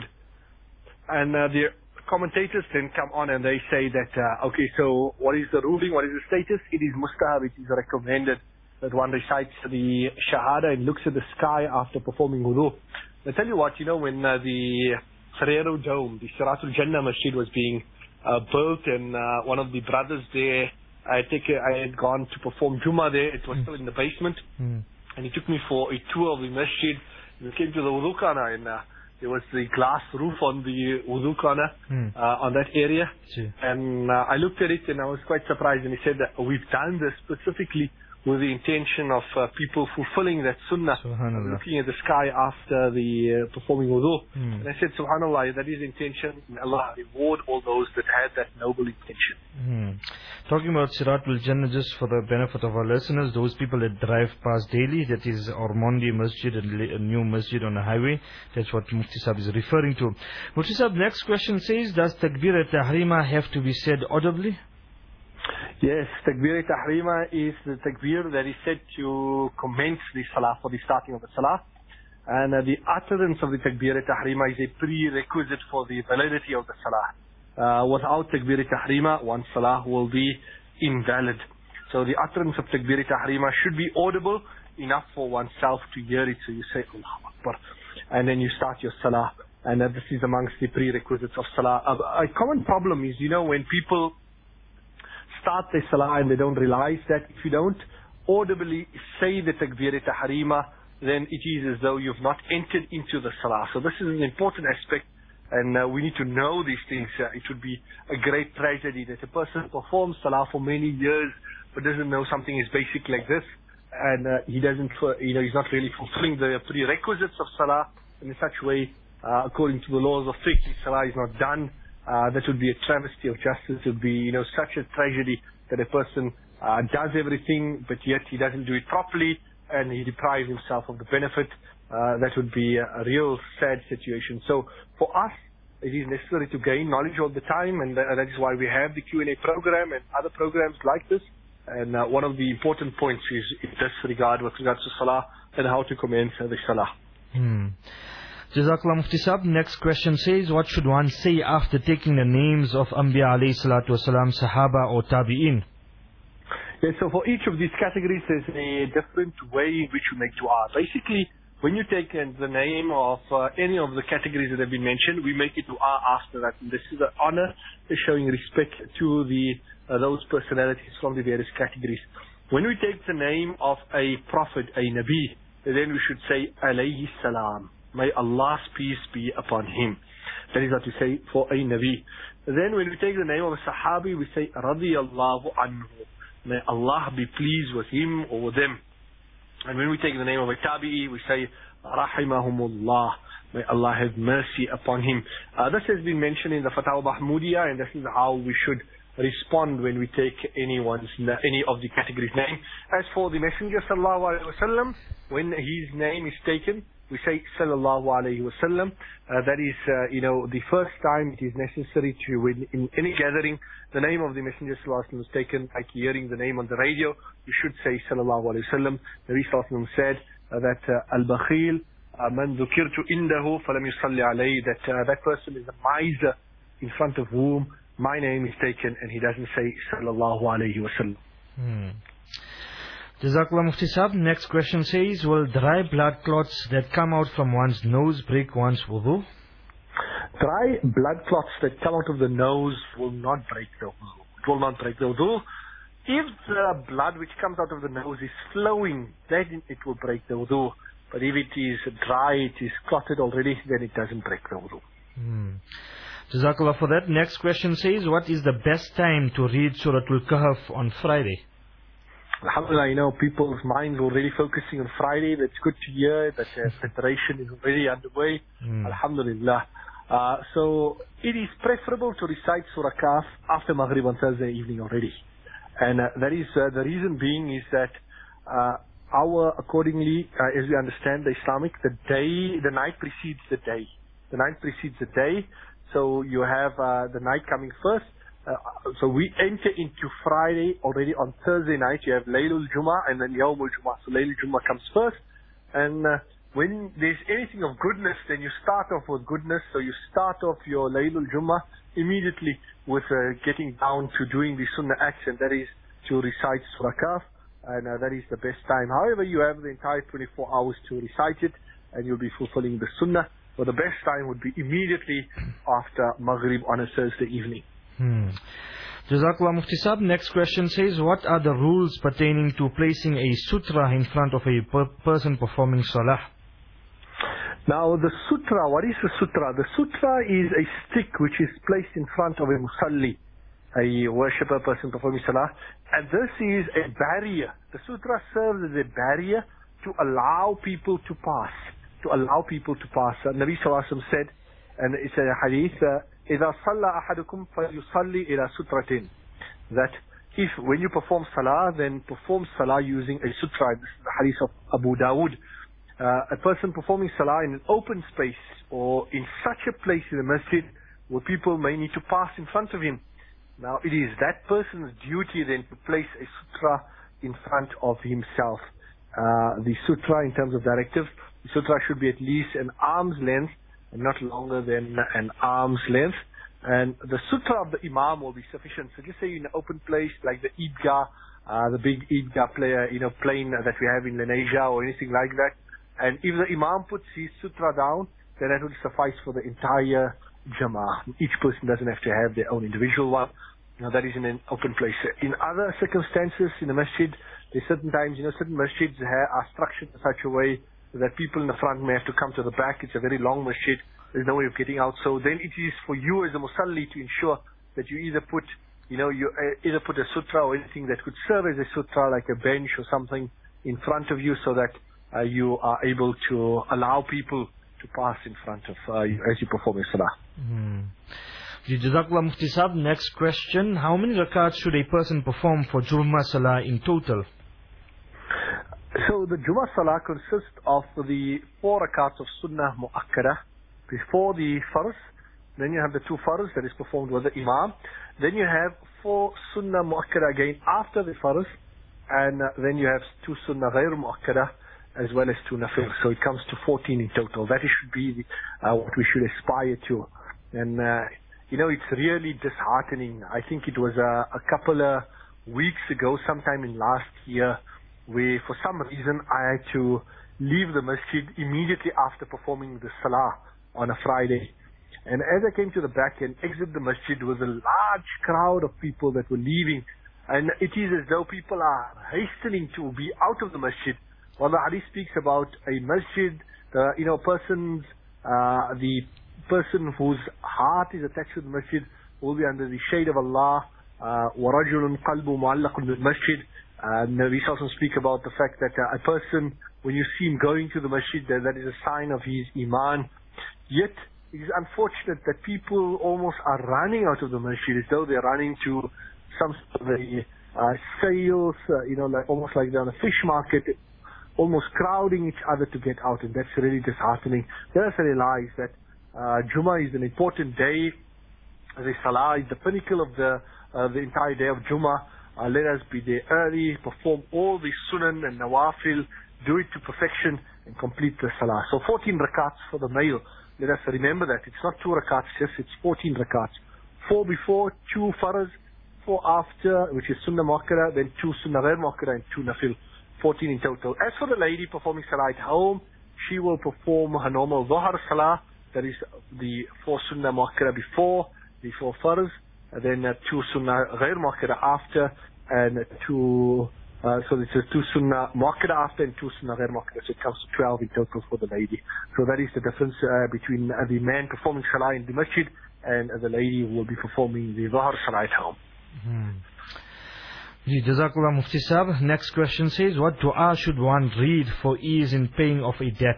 And the commentators then come on and they say that, okay, so what is the ruling, what is the status? It is mustahab, it is recommended that one recites the Shahada and looks at the sky after performing wudu. I tell you what, when the Ferrero Dome, the Siratul Jannah Masjid was being built, and one of the brothers there, I had gone to perform Jummah there. It was still in the basement, and he took me for a tour of the masjid. We came to the wudu khana, and there was the glass roof on the wudu khana on that area. And I looked at it, and I was quite surprised. And he said that we've done this specifically with the intention of people fulfilling that sunnah, looking at the sky after the performing wudu. And I said, subhanallah, that is intention. May Allah reward all those that had that noble intention. Talking about Siratul Jannah, just for the benefit of our listeners, those people that drive past daily, that is Ormondi Masjid, a new masjid on the highway. That's what Mufti Sahib is referring to. Mufti Sahib, next question says, does Takbir al-Tahrima have to be said audibly? Yes, Takbir al-Tahrima is the Takbir that is said to commence the Salah, for the starting of the Salah. And the utterance of the Takbir al-Tahrima is a prerequisite for the validity of the Salah. Without Takbir al-Tahrima, one's Salah will be invalid. So the utterance of Takbir al-Tahrima should be audible enough for oneself to hear it. So you say, Allahu Akbar, and then you start your Salah. And this is amongst the prerequisites of Salah. A common problem is, when people start their Salah and they don't realize that if you don't audibly say the Takbir al-Tahrima, then it is as though you've not entered into the Salah. So this is an important aspect, and we need to know these things. It would be a great tragedy that a person performs Salah for many years but doesn't know something as basic like this, and he doesn't, he's not really fulfilling the prerequisites of Salah. And in such way, according to the laws of fiqh, Salah is not done. That would be a travesty of justice. It would be, such a tragedy that a person does everything, but yet he doesn't do it properly, and he deprives himself of the benefit. That would be a real sad situation. So for us, it is necessary to gain knowledge all the time, and that is why we have the Q&A program and other programs like this. And one of the important points is in this regard, with regards to Salah and how to commence the Salah. Jazakallah Mufti Sahib. Next question says, what should one say after taking the names of Anbiya alayhi salatu wasalam, Sahaba or Tabi'in? Yeah, so for each of these categories, there's a different way in which you make dua. Basically, when you take the name of any of the categories that have been mentioned, we make it dua after that. And this is an honor, showing respect to those personalities from the various categories. When we take the name of a prophet, a Nabi, then we should say, alayhi salam. May Allah's peace be upon him. That is what we say for a Nabi. Then when we take the name of a Sahabi, we say, radiyallahu anhu. May Allah be pleased with him or with them. And when we take the name of a Tabi'i, we say, rahimahumullah. May Allah have mercy upon him. This has been mentioned in the Fatawa Mahmudiyah, and this is how we should respond when we take any of the categories' name. As for the Messenger sallallahu alaihi wasallam, when his name is taken, we say sallallahu alaihi wasallam. That is, the first time it is necessary to, when in any gathering, the name of the Messenger sallallahu alaihi wasallam is taken, like hearing the name on the radio, you should say sallallahu alaihi wasallam. Nabi sallallahu alaihi wasallam said that al-bakhil man dhukirtu indahu falam yusalli alayhi, that person is a miser in front of whom my name is taken and he doesn't say sallallahu alayhi wasallam. Jazakallah Mufti Sahib. Next question says, will dry blood clots that come out from one's nose break one's wudu? Dry blood clots that come out of the nose will not break the wudu. It will not break the wudu. If the blood which comes out of the nose is flowing, then it will break the wudu. But if it is dry, it is clotted already, then it doesn't break the wudu. Jazakallah for that. Next question says, what is the best time to read Surah Al-Kahf on Friday? Alhamdulillah, people's minds are already focusing on Friday. That's good to hear that preparation is already underway. Alhamdulillah. So it is preferable to recite Surah Kahf after Maghrib on Thursday evening already. And that is the reason being is that accordingly, as we understand the Islamic, the night precedes the day. The night precedes the day. So you have the night coming first. So we enter into Friday already on Thursday night. You have Laylul Jummah and then Yawmul Jummah. So Laylul Jummah comes first. And when there's anything of goodness, then you start off with goodness. So you start off your Laylul Jummah immediately with getting down to doing the Sunnah acts, and that is to recite Surah Kahf. And that is the best time. However, you have the entire 24 hours to recite it, and you'll be fulfilling the Sunnah. But the best time would be immediately after Maghrib on a Thursday evening. Jazakallah Mufti Sahib. Next question says, what are the rules pertaining to placing a sutra in front of a person performing salah? Now the sutra, what is the sutra? The sutra is a stick which is placed in front of a musalli, a worshipper, person performing salah, and this is a barrier. The sutra serves as a barrier to allow people to pass. Nabi Sallallahu Alaihi Wasallam said, and it's a hadith, إِذَا صَلَّى أَحَدُكُمْ فَلْيُصَلِّ إِلَى سُتْرَةٍ, that if when you perform salah, then perform salah using a sutra. This is the hadith of Abu Dawood. A person performing salah in an open space or in such a place in the masjid where people may need to pass in front of him. Now it is that person's duty then to place a sutra in front of himself. The sutra in terms of directive, the sutra should be at least an arm's length and not longer than an arm's length. And the sutra of the imam will be sufficient. So just say in an open place like the Eidgah, the big Eidgah plane that we have in Lenasia or anything like that. And if the imam puts his sutra down, then that would suffice for the entire jama'ah. Each person doesn't have to have their own individual one. Now that is in an open place. In other circumstances in the masjid, there's certain times, certain masjids are structured in such a way that people in the front may have to come to the back. It's a very long masjid. There's no way of getting out. So then it is for you as a musalli to ensure that you either put, either put a sutra or anything that could serve as a sutra, like a bench or something in front of you, so that you are able to allow people to pass in front of you as you perform your salah. Jazakallah Mufti Sahib. Next question. How many rakats should a person perform for Jummah Salah in total? So the Jummah Salah consists of the 4 rakats of Sunnah Mu'akkada before the Farz. Then you have the 2 Farz that is performed with the Imam. Then you have 4 Sunnah Mu'akkada again after the Farz. And then you have 2 Sunnah Ghair Mu'akkada as well as 2 Nafil. So it comes to 14 in total. That should be what we should aspire to. And it's really disheartening. I think it was a couple of weeks ago, sometime in last year, where for some reason I had to leave the masjid immediately after performing the salah on a Friday. And as I came to the back and exited the masjid, there was a large crowd of people that were leaving. And it is as though people are hastening to be out of the masjid. While the hadith speaks about a masjid, the person whose heart is attached to the masjid will be under the shade of Allah. وَرَجُلٌ قَلْبُ مُعَلَّقٌ بِالْمَسْجِدِ. Nabi Sallallahu Alaihi Wasallam speak about the fact that a person, when you see him going to the masjid, that is a sign of his iman. Yet, it is unfortunate that people almost are running out of the masjid as though they're running to some sort of sales, almost like they're on a fish market, almost crowding each other to get out, and that's really disheartening. Let us realize that Jummah is an important day. The Salah is the pinnacle of the entire day of Jummah. Let us be there early, perform all the Sunan and Nawafil, do it to perfection, and complete the Salah. So 14 rakats for the male. Let us remember that. It's not 2 rakats, it's 14 rakats. 4 before, 2 Farz, 4 after, which is Sunnah Mu'akkada, then 2 Sunnah Ghair Mu'akkada, and 2 Nafil. 14 in total. As for the lady performing Salah at home, she will perform her normal Dhuhr Salah, that is the 4 Sunnah Mu'akkada before, the 4 Farz, and then 2 Sunnah Ghair Mu'akkada after, and 2, so this is 2 Sunnah Mu'akkada after and 2 Sunnah Ghair Mu'akkada, so it comes to 12 in total for the lady. So that is the difference between the man performing Salah in the masjid and the lady who will be performing the Dhuhr Salah at home. Jazakallah Mufti Sahib. Next question says, what dua should one read for ease in paying off a debt?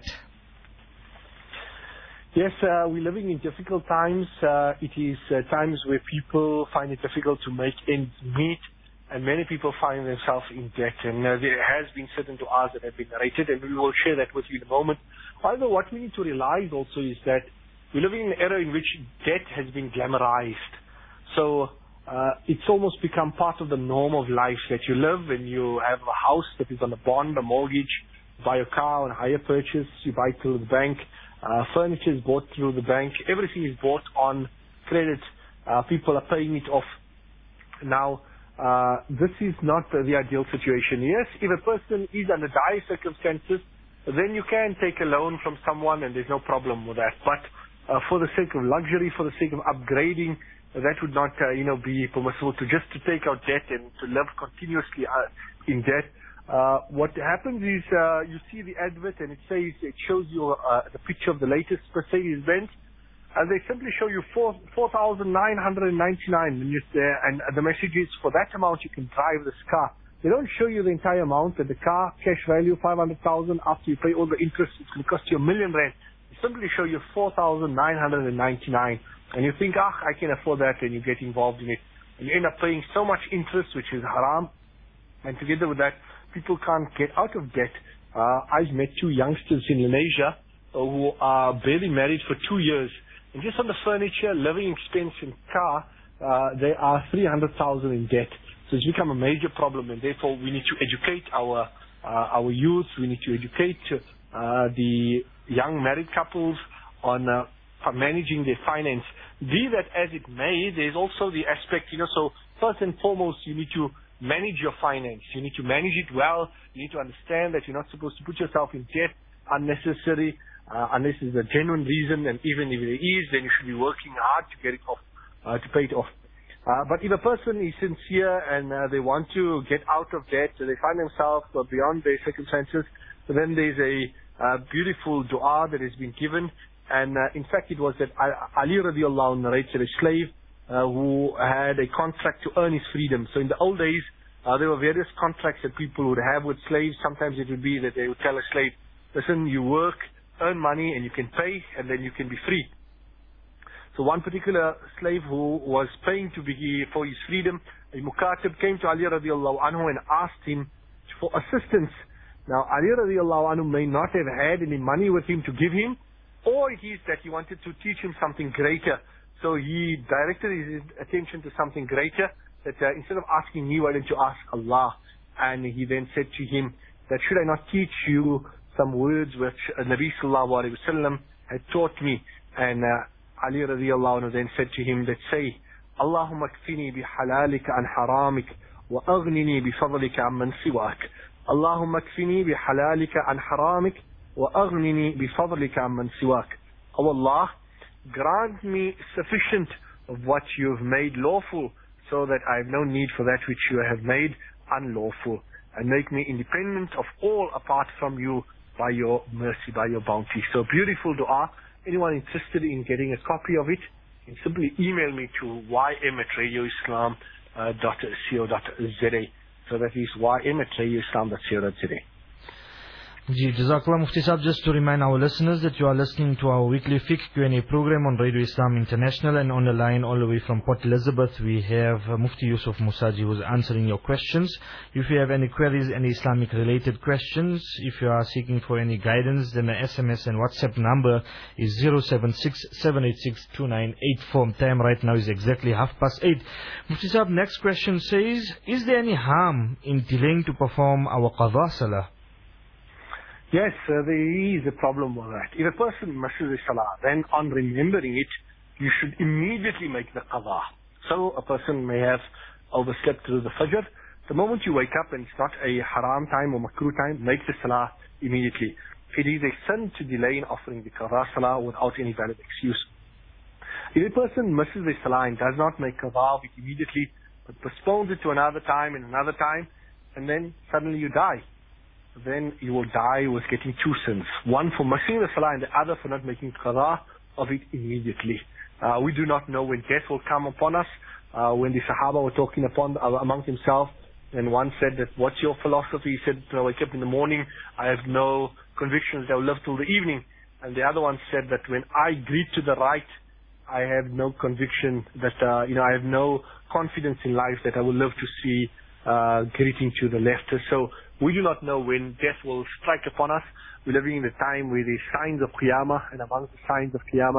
Yes, we're living in difficult times. It is times where people find it difficult to make ends meet, and many people find themselves in debt. And there has been certain du'as that have been narrated, and we will share that with you in a moment. However, what we need to realize also is that we're living in an era in which debt has been glamorized. So it's almost become part of the norm of life that you live and you have a house that is on a bond, a mortgage, buy a car on a hire purchase, you buy it through the bank, furniture is bought through the bank, everything is bought on credit, people are paying it off. Now, this is not the ideal situation. Yes, if a person is under dire circumstances, then you can take a loan from someone and there's no problem with that. But for the sake of luxury, for the sake of upgrading, that would not, be permissible to take out debt and to live continuously in debt. What happens is you see the advert and it shows you the picture of the latest Mercedes Benz, and they simply show you 4,999 and the message is for that amount you can drive this car. They don't show you the entire amount that the car cash value 500,000 after you pay all the interest it's going to cost you R1 million. They simply show you 4,999 and you think I can afford that, and you get involved in it and you end up paying so much interest, which is haram, and together with that people can't get out of debt. I've met two youngsters in Indonesia who are barely married for 2 years, and just on the furniture, living expense and car, they are 300,000 in debt. So it's become a major problem, and therefore we need to educate our youth. We need to educate the young married couples on managing their finance. Be that as it may, there's also the aspect, so first and foremost, you need to manage your finance. You need to manage it well. You need to understand that you're not supposed to put yourself in debt unnecessary, unless there's a genuine reason, and even if there is, then you should be working hard to get it off, to pay it off. But if a person is sincere and they want to get out of debt, so they find themselves beyond their circumstances, then there's a beautiful dua that has been given. And in fact, it was that Ali radiallahu anhu narrated a slave who had a contract to earn his freedom. So in the old days, there were various contracts that people would have with slaves. Sometimes it would be that they would tell a slave, listen, you work, earn money, and you can pay, and then you can be free. So one particular slave who was paying for his freedom, a Mukatib, came to Ali radiallahu anhu and asked him for assistance. Now, Ali radiallahu anhu may not have had any money with him to give him, or it is that he wanted to teach him something greater. So he directed his attention to something greater, that instead of asking me, why don't you ask Allah? And he then said to him that, should I not teach you some words which Nabi sallallahu alayhi wa sallam had taught me? And Ali radiallahu anhu then said to him that, say, Allahumma kfini bi halalika an haramik wa aghnini bi fadlika amman siwak. Allahumma kfini bi halalika an haramik wa aghnini bi fadlika amman siwak. Oh Allah, grant me sufficient of what you have made lawful, so that I have no need for that which you have made unlawful, and make me independent of all apart from you by your mercy, by your bounty. So beautiful dua. Anyone interested in getting a copy of it, can simply email me to ym@radioislam.co.za. So that is ym@radioislam.co.za. Jazakallah Mufti Sahab. Just to remind our listeners that you are listening to our weekly Fiqh Q&A program on Radio Islam International, and on the line all the way from Port Elizabeth we have Mufti Yusuf Musaji, who is answering your questions. If you have any queries, any Islamic related questions, if you are seeking for any guidance, then the SMS and WhatsApp number is 076-786-2984. Time right now is exactly 8:30. Mufti Sahab, next question says, is there any harm in delaying to perform our qadha salah? Yes, there is a problem with that. If a person misses the salah, then on remembering it, you should immediately make the qadha. So a person may have overslept through the fajr. The moment you wake up and it's not a haram time or makruh time, make the salah immediately. It is a sin to delay in offering the qadha salah without any valid excuse. If a person misses the salah and does not make qadha of it immediately, but postpones it to another time, and then suddenly you die, then you will die with getting two sins. One for missing the salah and the other for not making qadha of it immediately. We do not know when death will come upon us. When the Sahaba were talking among themselves, and one said that, what's your philosophy? He said, I wake up in the morning, I have no convictions that I will live till the evening. And the other one said that when I greet to the right, I have no conviction that, I have no confidence in life that I will live to see greeting to the left. So we do not know when death will strike upon us. We're living in a time where there's signs of Qiyamah, and among the signs of Qiyamah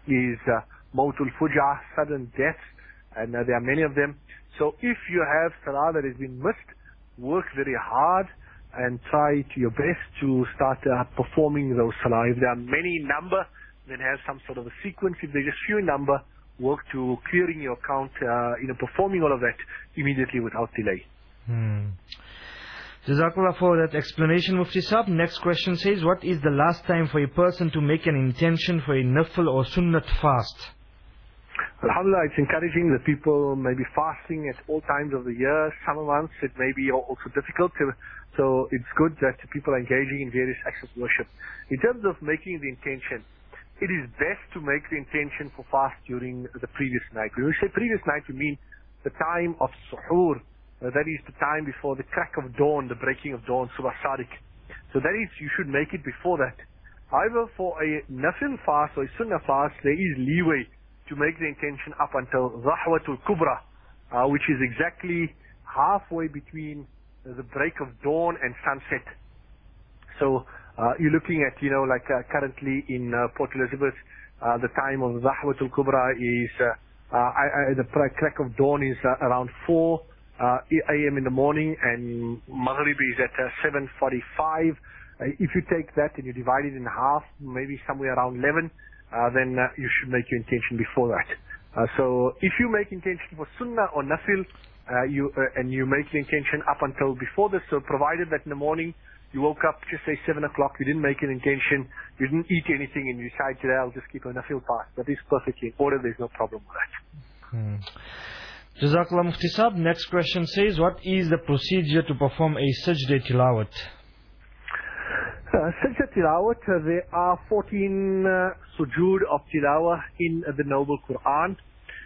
is Mautul Fuja, sudden death, and there are many of them. So if you have salah that has been missed, work very hard and try to your best to start performing those salah. If there are many in number, then have some sort of a sequence. If there's just few in number, work to clearing your account, performing all of that immediately without delay. Jazakallah for that explanation, Mufti Saab. Next question says, what is the last time for a person to make an intention for a nafil or sunnat fast? Alhamdulillah, it's encouraging that people may be fasting at all times of the year. Summer months, it may be also difficult. So it's good that people are engaging in various acts of worship. In terms of making the intention, it is best to make the intention for fast during the previous night. When we say previous night, we mean the time of suhoor. That is the time before the crack of dawn, the breaking of dawn, Subh Sadiq. So that is, you should make it before that. However, for a nafil fast or a sunnah fast, there is leeway to make the intention up until Dhahwatul Kubra, which is exactly halfway between the break of dawn and sunset. So you're looking at, currently in Port Elizabeth, the time of Dhahwatul Kubra is, the crack of dawn is around 4 a.m. in the morning, and Maghrib is at 7:45. If you take that and you divide it in half, maybe somewhere around 11, then you should make your intention before that. So if you make intention for sunnah or nafil, and you make the intention up until before this, so provided that in the morning you woke up, just say 7 o'clock, you didn't make an intention, you didn't eat anything, and you decide today I'll just keep a nafil fast. That is perfectly in order. There's no problem with that. Jazakallah Mufti Saab. Next question says, what is the procedure to perform a sajda tilawat? Sajda tilawat, there are 14 sujood of tilawah in the Noble Quran.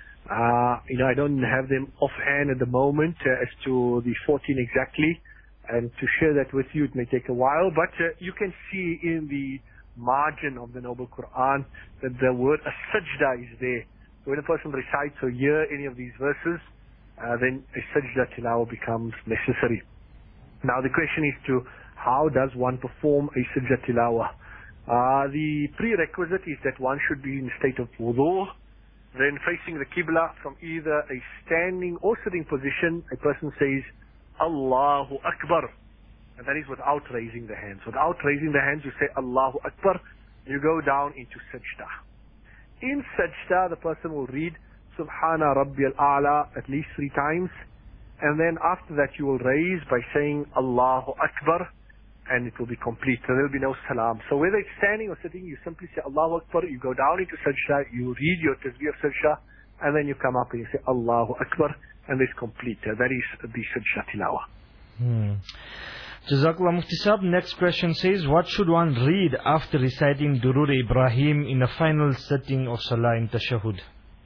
I don't have them offhand at the moment as to the 14 exactly, and to share that with you it may take a while, but you can see in the margin of the Noble Quran that the word sajda is there. When a person recites or hear any of these verses, then a sajda tilawah becomes necessary. Now the question is how does one perform a sajda tilawah? The prerequisite is that one should be in a state of wudu, then facing the Qibla from either a standing or sitting position. A person says, Allahu Akbar, and that is without raising the hands. Without raising the hands, you say Allahu Akbar, you go down into sajda. In sajda, the person will read Subhana Rabbiyal A'la at least 3 times, and then after that you will raise by saying Allahu Akbar, and it will be complete. So there will be no salam. So whether it's standing or sitting, you simply say Allahu Akbar, you go down into sajda, you read your tasbih of sajda, and then you come up and you say Allahu Akbar, and it's complete. That is the sajda tilawah. Jazakallah Mufti Saab. Next question says, what should one read after reciting Durood Ibrahim in the final setting of Salah in Tashahud?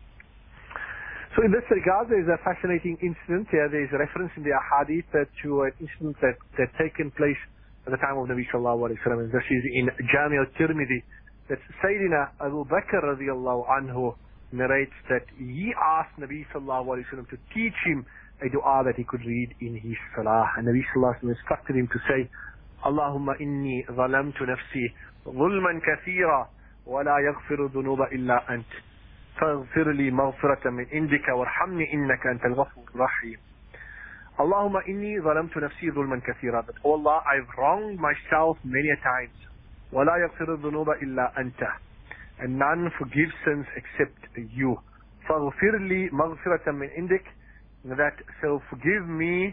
So in this regard, there is a fascinating incident here. There is a reference in the Ahadith to an incident that taken place at the time of Nabi Sallallahu Alaihi Wasallam. This is in Jami al-Tirmidhi, that Sayyidina Abu Bakr radiallahu anhu narrates that he asked Nabi Sallallahu Alaihi Wasallam to teach him a dua that he could read in his salah. And Nabi Sallallahu Alaihi Wasallam instructed him to say, Allahumma inni zalamtu nafsi zulman kathira wa la yaghfiru dhunuba illa ant. فاغفر لي مغفرة من عندك وارحمني إنك أنت الغفور الرحيم. Allahumma inni zalamtu nafsi dhulman kathira. That, oh Allah, I've wronged myself many a times. ولا يغفر الذنوب إلا أنت. And none forgives sins except you. فاغفر لي مغفرة من عندك. That, so forgive me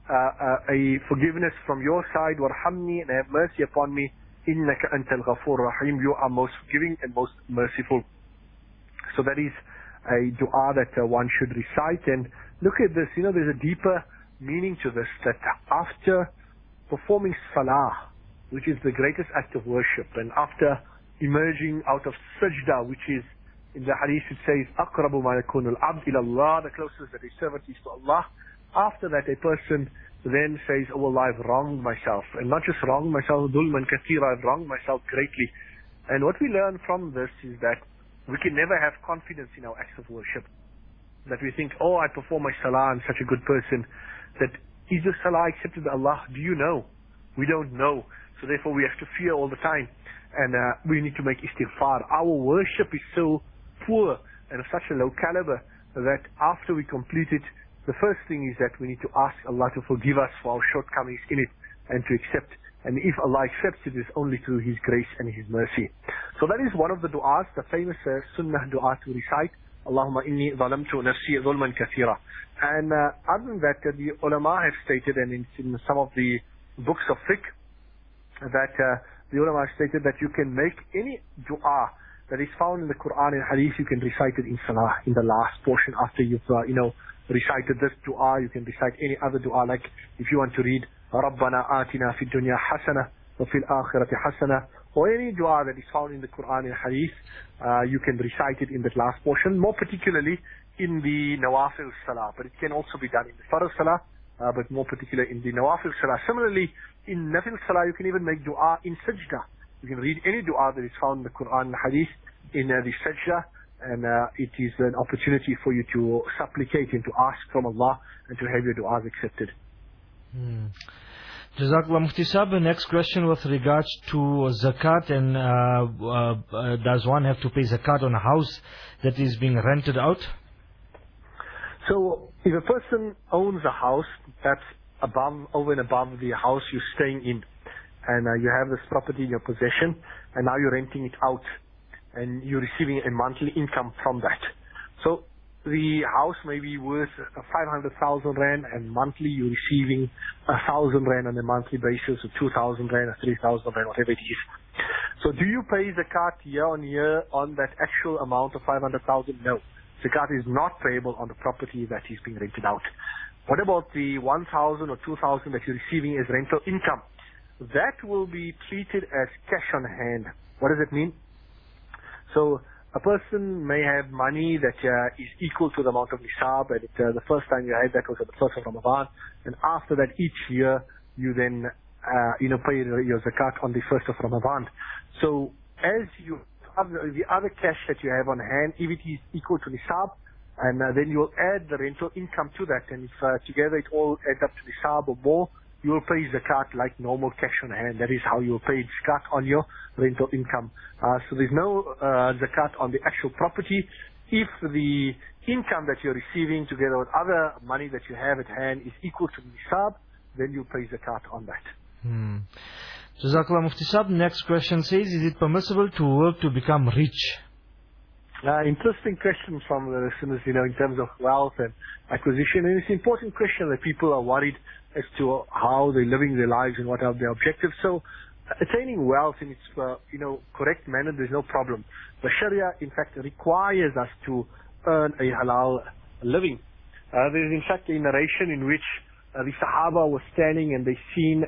a forgiveness from your side. وارحمني, and have mercy upon me. إنك أنت الغفور الرحيم. You are most forgiving and most merciful. So that is a dua that one should recite. And look at this, there's a deeper meaning to this, that after performing salah, which is the greatest act of worship, and after emerging out of sajda, which is, in the hadith it says, أَقْرَبُ مَا يَكُونُ الْعَبْدِ إِلَى اللَّهِ, the closest that a servant is to Allah. After that, a person then says, oh Allah, I've wronged myself. And not just wronged myself, dhulman kathira, I've wronged myself greatly. And what we learn from this is that we can never have confidence in our acts of worship. That we think, oh, I perform my salah, I'm such a good person. That, is the salah accepted by Allah? Do you know? We don't know. So therefore we have to fear all the time. And we need to make istighfar. Our worship is so poor and of such a low caliber that after we complete it, the first thing is that we need to ask Allah to forgive us for our shortcomings in it and to accept. And if Allah accepts it, is only through His grace and His mercy. So that is one of the du'as, the famous sunnah du'a to recite. Allahumma inni zalamtu nafsi zulman kathira. And other than that, the ulama have stated, and in some of the books of fiqh, that the ulama have stated that you can make any du'a that is found in the Quran and Hadith, you can recite it in salah, in the last portion after you've, recited this du'a. You can recite any other du'a, like if you want to read رَبَّنَا آتِنَا فِي الدُّنْيَا حَسَنَةً وَفِي الْآخِرَةِ حَسَنَةً, or any du'a that is found in the Quran and Hadith, you can recite it in that last portion, more particularly in the Nawafil Salah, but it can also be done in the Farz Salah, but more particular in the Nawafil Salah. Similarly, in Nafil Salah, you can even make du'a in Sajda. You can read any du'a that is found in the Quran and Hadith in the Sajda, and it is an opportunity for you to supplicate and to ask from Allah and to have your du'as accepted. Jazakallah Mufti Sahib. The next question with regards to zakat, and does one have to pay zakat on a house that is being rented out? So, if a person owns a house that's over and above the house you're staying in, and you have this property in your possession, and now you're renting it out, and you're receiving a monthly income from that. So, the house may be worth 500,000 rand, and monthly you're receiving 1,000 rand on a monthly basis, or 2,000 rand, or 3,000 rand, whatever it is. So, do you pay zakat year on year on that actual amount of 500,000? No. Zakat is not payable on the property that is being rented out. What about the 1,000 or 2,000 that you're receiving as rental income? That will be treated as cash on hand. What does it mean? So, a person may have money that is equal to the amount of nisab, and the first time you had that was at the first of Ramadan, and after that each year you then pay your zakat on the first of Ramadan. So as you the other cash that you have on hand, if it is equal to nisab, and then you will add the rental income to that, and if together it all adds up to nisab or more, you will pay zakat like normal cash on hand. That is how you will pay zakat on your rental income. So there's no zakat on the actual property. If the income that you're receiving together with other money that you have at hand is equal to nisab, then you pay zakat on that. Jazakallah Mufti Sahib. Next question says, is it permissible to work to become rich? Interesting question from the listeners, in terms of wealth and acquisition. And it's an important question that people are worried as to how they're living their lives and what are their objectives. So, attaining wealth in its, correct manner, there's no problem. The Sharia, in fact, requires us to earn a halal living. There is, in fact, a narration in which the Sahaba was standing and they seen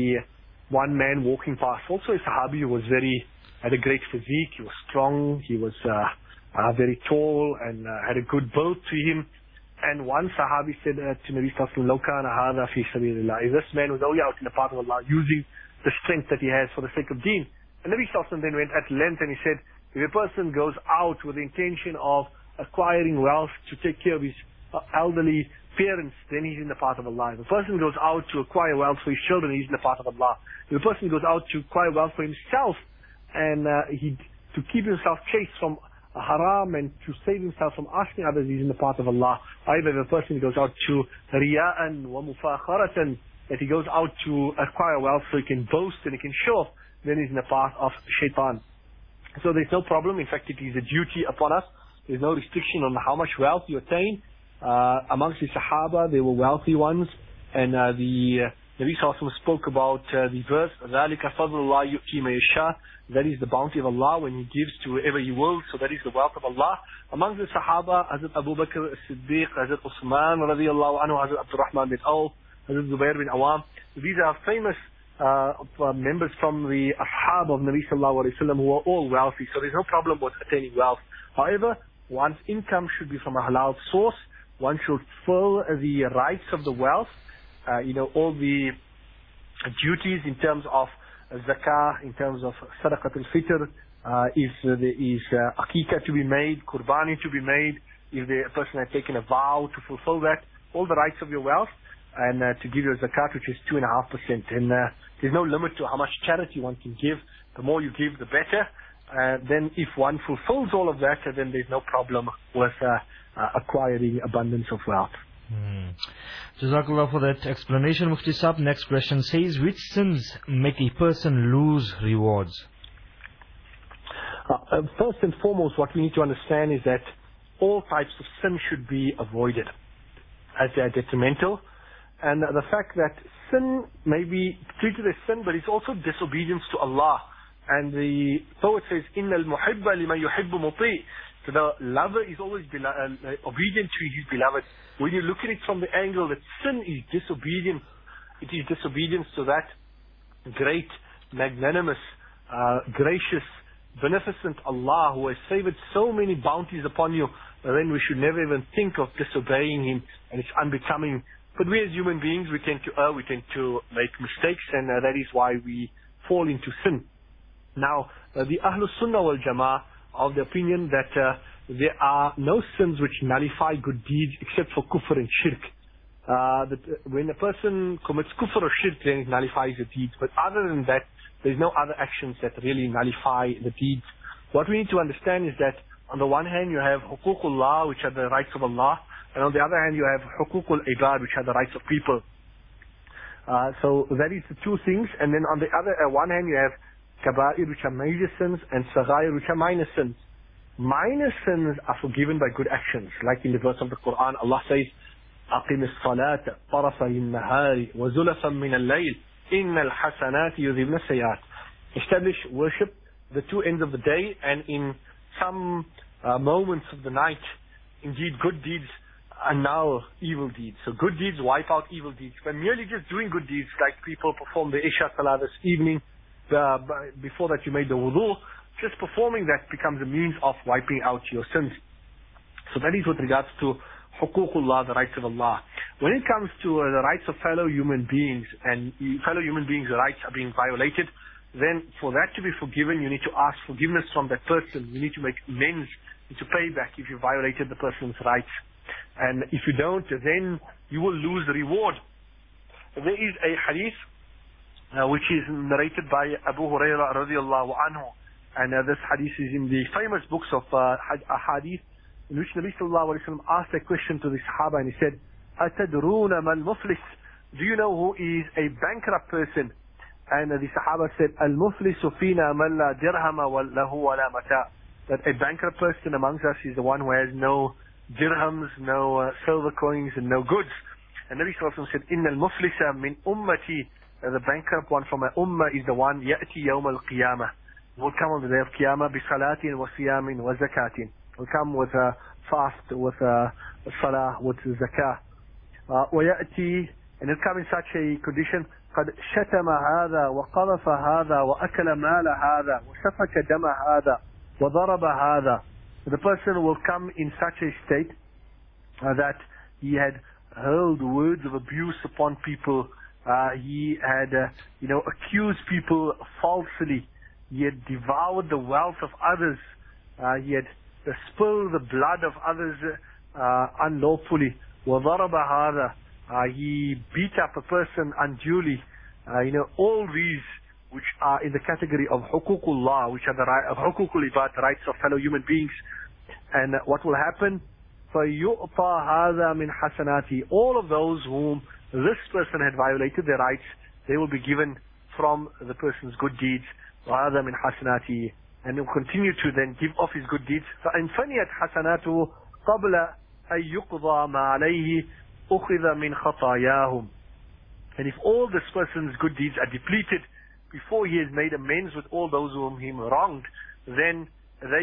one man walking past. Also a Sahabi who had a great physique. He was strong. He was very tall and had a good build to him. And one Sahabi said to Nabi Sallallahu Alaihi Wasallam, if this man was only out in the path of Allah, using the strength that he has for the sake of deen. And Nabi Sallallahu Alaihi Wasallam then went at length and he said, if a person goes out with the intention of acquiring wealth to take care of his elderly parents, then he's in the path of Allah. If a person goes out to acquire wealth for his children, he's in the path of Allah. If a person goes out to acquire wealth for himself and to keep himself chaste from haram and to save himself from asking others, he's in the path of Allah. However, if a person goes out to riya'an wa mufakharatan, that he goes out to acquire wealth so he can boast and he can show off, then he's in the path of shaitan. So there's no problem. In fact, it is a duty upon us. There's no restriction on how much wealth you attain. Amongst the Sahaba, they were wealthy ones, and the Nabi Sallallahu Alaihi Wasallam spoke about the verse, ذَلِكَ فَضْلُ اللَّهِ يُؤْتِي مَن يَشَاءُ. That is the bounty of Allah when He gives to whoever He wills. So that is the wealth of Allah. Amongst the Sahaba, Hazrat Abu Bakr as-Siddiq, Hazrat Uthman radiyallahu anhu, Hazrat Abdurrahman bin Awf, Hazrat Zubair bin Awam. These are famous members from the Ashab of Nabi Sallallahu Alaihi Wasallam who are all wealthy. So there's no problem with attaining wealth. However, one's income should be from a halal source. One should fulfill the rights of the wealth. All the duties in terms of zakah, in terms of sadaqat al-fitr, is akikah to be made, qurbani to be made, if the person has taken a vow to fulfill that, all the rights of your wealth, and to give your zakat, which is 2.5%. And there's no limit to how much charity one can give. The more you give, the better. then if one fulfills all of that, then there's no problem with acquiring abundance of wealth. Jazakallah for that explanation, Mufti Saab. Next question says, which sins make a person lose rewards? First and foremost, what we need to understand is that all types of sin should be avoided, as they are detrimental. And the fact that sin may be treated as sin, but it's also disobedience to Allah. And the poet says, إِنَّ الْمُحِبَّ لِمَنْ يُحِبُّ مُطِيعٌ. So the lover is always obedient to his beloved. When you look at it from the angle that sin is disobedience, it is disobedience to that great, magnanimous, gracious, beneficent Allah who has favored so many bounties upon you, then we should never even think of disobeying Him, and it's unbecoming. But we as human beings, we tend to err, we tend to make mistakes, and that is why we fall into sin. Now, the Ahlus Sunnah wal Jama'ah are of the opinion that there are no sins which nullify good deeds except for kufr and shirk. That when a person commits kufr or shirk, then it nullifies the deeds. But other than that, there's no other actions that really nullify the deeds. What we need to understand is that on the one hand you have huququllah, which are the rights of Allah, and on the other hand you have huququl ibad, which are the rights of people. So that is the two things. And then on the other one hand you have kaba'ir, which are major sins, and saghair, which are minor sins. Minor sins are forgiven by good actions. Like in the verse of the Quran, Allah says, أَقِمِ الصَّلَاةَ طَرَفَيِ النَّهَارِ وَزُلَفًا مِنَ اللَّيْلِ إِنَّ الْحَسَنَاتِ يُذْهِبْنَ السَّيِّئَاتِ. Establish worship the two ends of the day, and in some moments of the night, indeed good deeds annul evil deeds. So good deeds wipe out evil deeds. By merely just doing good deeds, like people perform the Isha Salah this evening, before that you made the wudu, just performing that becomes a means of wiping out your sins. So that is with regards to huququllah, the rights of Allah. When it comes to the rights of fellow human beings, and fellow human beings' rights are being violated, then for that to be forgiven, you need to ask forgiveness from that person. You need to make amends, to pay back if you violated the person's rights. And if you don't, then you will lose the reward. There is a hadith which is narrated by Abu Hurairah radiallahu anhu. And this hadith is in the famous books of hadith, in which Nabi sallallahu alayhi wa sallam asked a question to the Sahaba, and he said, أَتَدْرُونَ مَا الْمُفْلِسِ? Do you know who is a bankrupt person? And the Sahaba said, الْمُفْلِسُ فِينَا مَنْ لَا دِرْهَمَ وَلَهُ وَلَا مَتَاعٍ. That a bankrupt person amongst us is the one who has no dirhams, no silver coins, and no goods. And Nabi sallallahu alayhi wa sallam said, إِنَّ الْمُفْلِسَ مِنْ أُمَّتِي. The bankrupt one from my ummah is the one يَأْتِي يَوْمَ الْقِيَامَةِ. Will come on the day of Qiyamah بِصَلَاةٍ وَصِيَامٍ وَزَكَاةٍ. Will come with a fast, with a salah, with zakah. وَيَأْتِي, and it'll come in such a condition, قَدْ شَتَمَ هَذَا وَقَذَفَ هَذَا وَأَكَلَ مَالَ هَذَا وَسَفَكَ دَمَ هَذَا وَضَرَبَ هَذَا. The person will come in such a state that he had hurled words of abuse upon people. He had, accused people falsely. He had devoured the wealth of others. He had spilled the blood of others unlawfully. وَضَرَبَ هَذَا. He beat up a person unduly. All these which are in the category of huququllah, which are the huququl ibad, the rights of fellow human beings. And what will happen? فَيُؤْطَى هَذَا مِنْ حَسَنَاتِهِ. All of those whom this person had violated their rights, they will be given from the person's good deeds. وَهَذَا مِنْ حَسَنَاتِهِ. And he will continue to then give off his good deeds. فَإِنْ فَنِيَتْ حَسَنَاتُهُ قَبْلَ أَن يُقْضَى مَا عَلَيْهِ أُخِذَ مِنْ خَطَايَاهُمْ. And if all this person's good deeds are depleted before he has made amends with all those whom he wronged, then the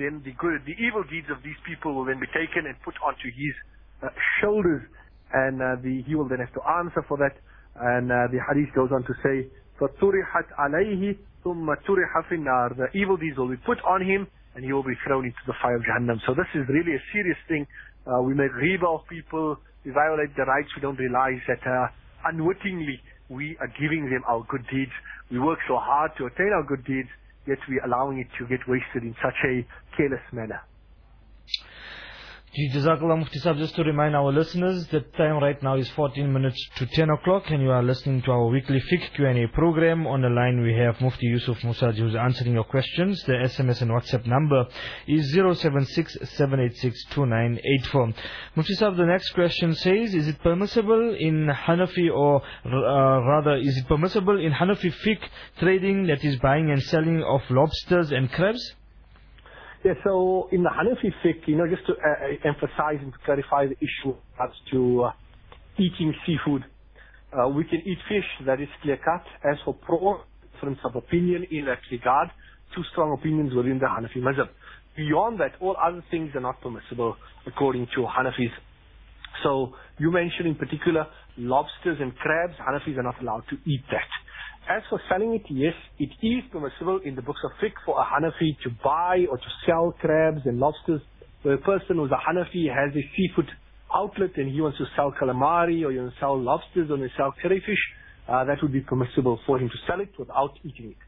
evil deeds of these people will then be taken and put onto his shoulders, and he will then have to answer for that. And the hadith goes on to say, فَطُرِحَتْ عَلَيْهِ ثُمَّ تُرِحَ فِي النَّارِ. The evil deeds will be put on him, and he will be thrown into the fire of Jahannam. So this is really a serious thing. We make riba of people, we violate their rights, we don't realize that unwittingly we are giving them our good deeds. We work so hard to attain our good deeds, yet we are allowing it to get wasted in such a careless manner. Jazakallah Mufti Sahib, just to remind our listeners, the time right now is 14 minutes to 10 o'clock and you are listening to our weekly fiqh Q&A program. On the line we have Mufti Yusuf Musaji who's answering your questions. The SMS and WhatsApp number is 076-786-2984. Mufti Sahib, the next question says, is it permissible in Hanafi is it permissible in Hanafi fiqh trading, that is buying and selling of lobsters and crabs? Yeah, so in the Hanafi fiqh, just to emphasize and to clarify the issue as to eating seafood, we can eat fish, that is clear cut. As for difference of opinion in that regard, two strong opinions within the Hanafi mazhab. Beyond that, all other things are not permissible according to Hanafis. So you mentioned in particular lobsters and crabs, Hanafis are not allowed to eat that. As for selling it, yes, it is permissible in the books of fiqh for a Hanafi to buy or to sell crabs and lobsters. Where a person who's a Hanafi has a seafood outlet and he wants to sell calamari or he wants to sell lobsters or he sell crayfish, that would be permissible for him to sell it without eating it.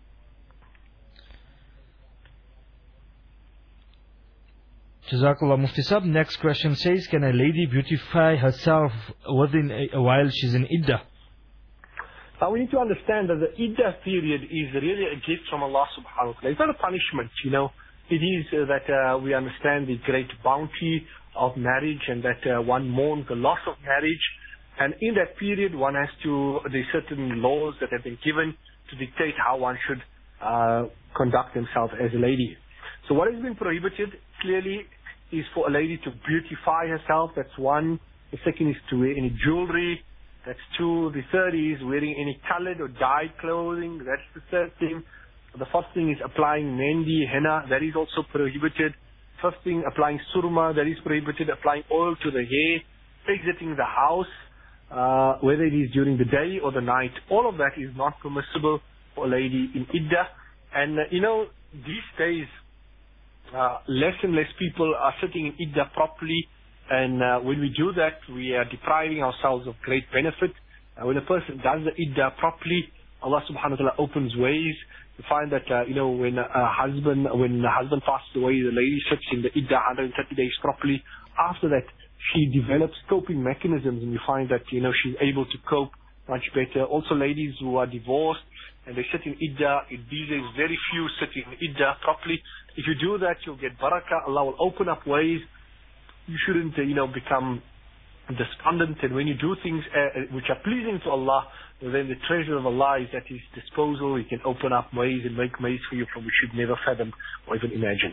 Jazakallah Mufti Sahib. Next question says, can a lady beautify herself while she's in Iddah? We need to understand that the Iddah period is really a gift from Allah subhanahu wa ta'ala. It's not a punishment, It is that we understand the great bounty of marriage and that one mourns the loss of marriage. And in that period, there's certain laws that have been given to dictate how one should conduct himself as a lady. So what has been prohibited clearly is for a lady to beautify herself. That's one. The second is to wear any jewelry. That's two. The third is wearing any colored or dyed clothing. That's the third thing. The fourth thing is applying mendi, henna. That is also prohibited. Fifth thing, applying surma. That is prohibited. Applying oil to the hair. Exiting the house, whether it is during the day or the night. All of that is not permissible for a lady in Iddah. And, these days, less and less people are sitting in Iddah properly. And when we do that, we are depriving ourselves of great benefit. When a person does the Iddah properly, Allah subhanahu wa ta'ala opens ways. You find that, when the husband passes away, the lady sits in the Iddah 130 days properly. After that, she develops coping mechanisms and you find that, she's able to cope much better. Also ladies who are divorced and they sit in Iddah, these days very few sit in Iddah properly. If you do that, you'll get barakah. Allah will open up ways. You shouldn't, become despondent. And when you do things which are pleasing to Allah, then the treasure of Allah is at His disposal. He can open up ways and make ways for you from which you'd never fathom or even imagine.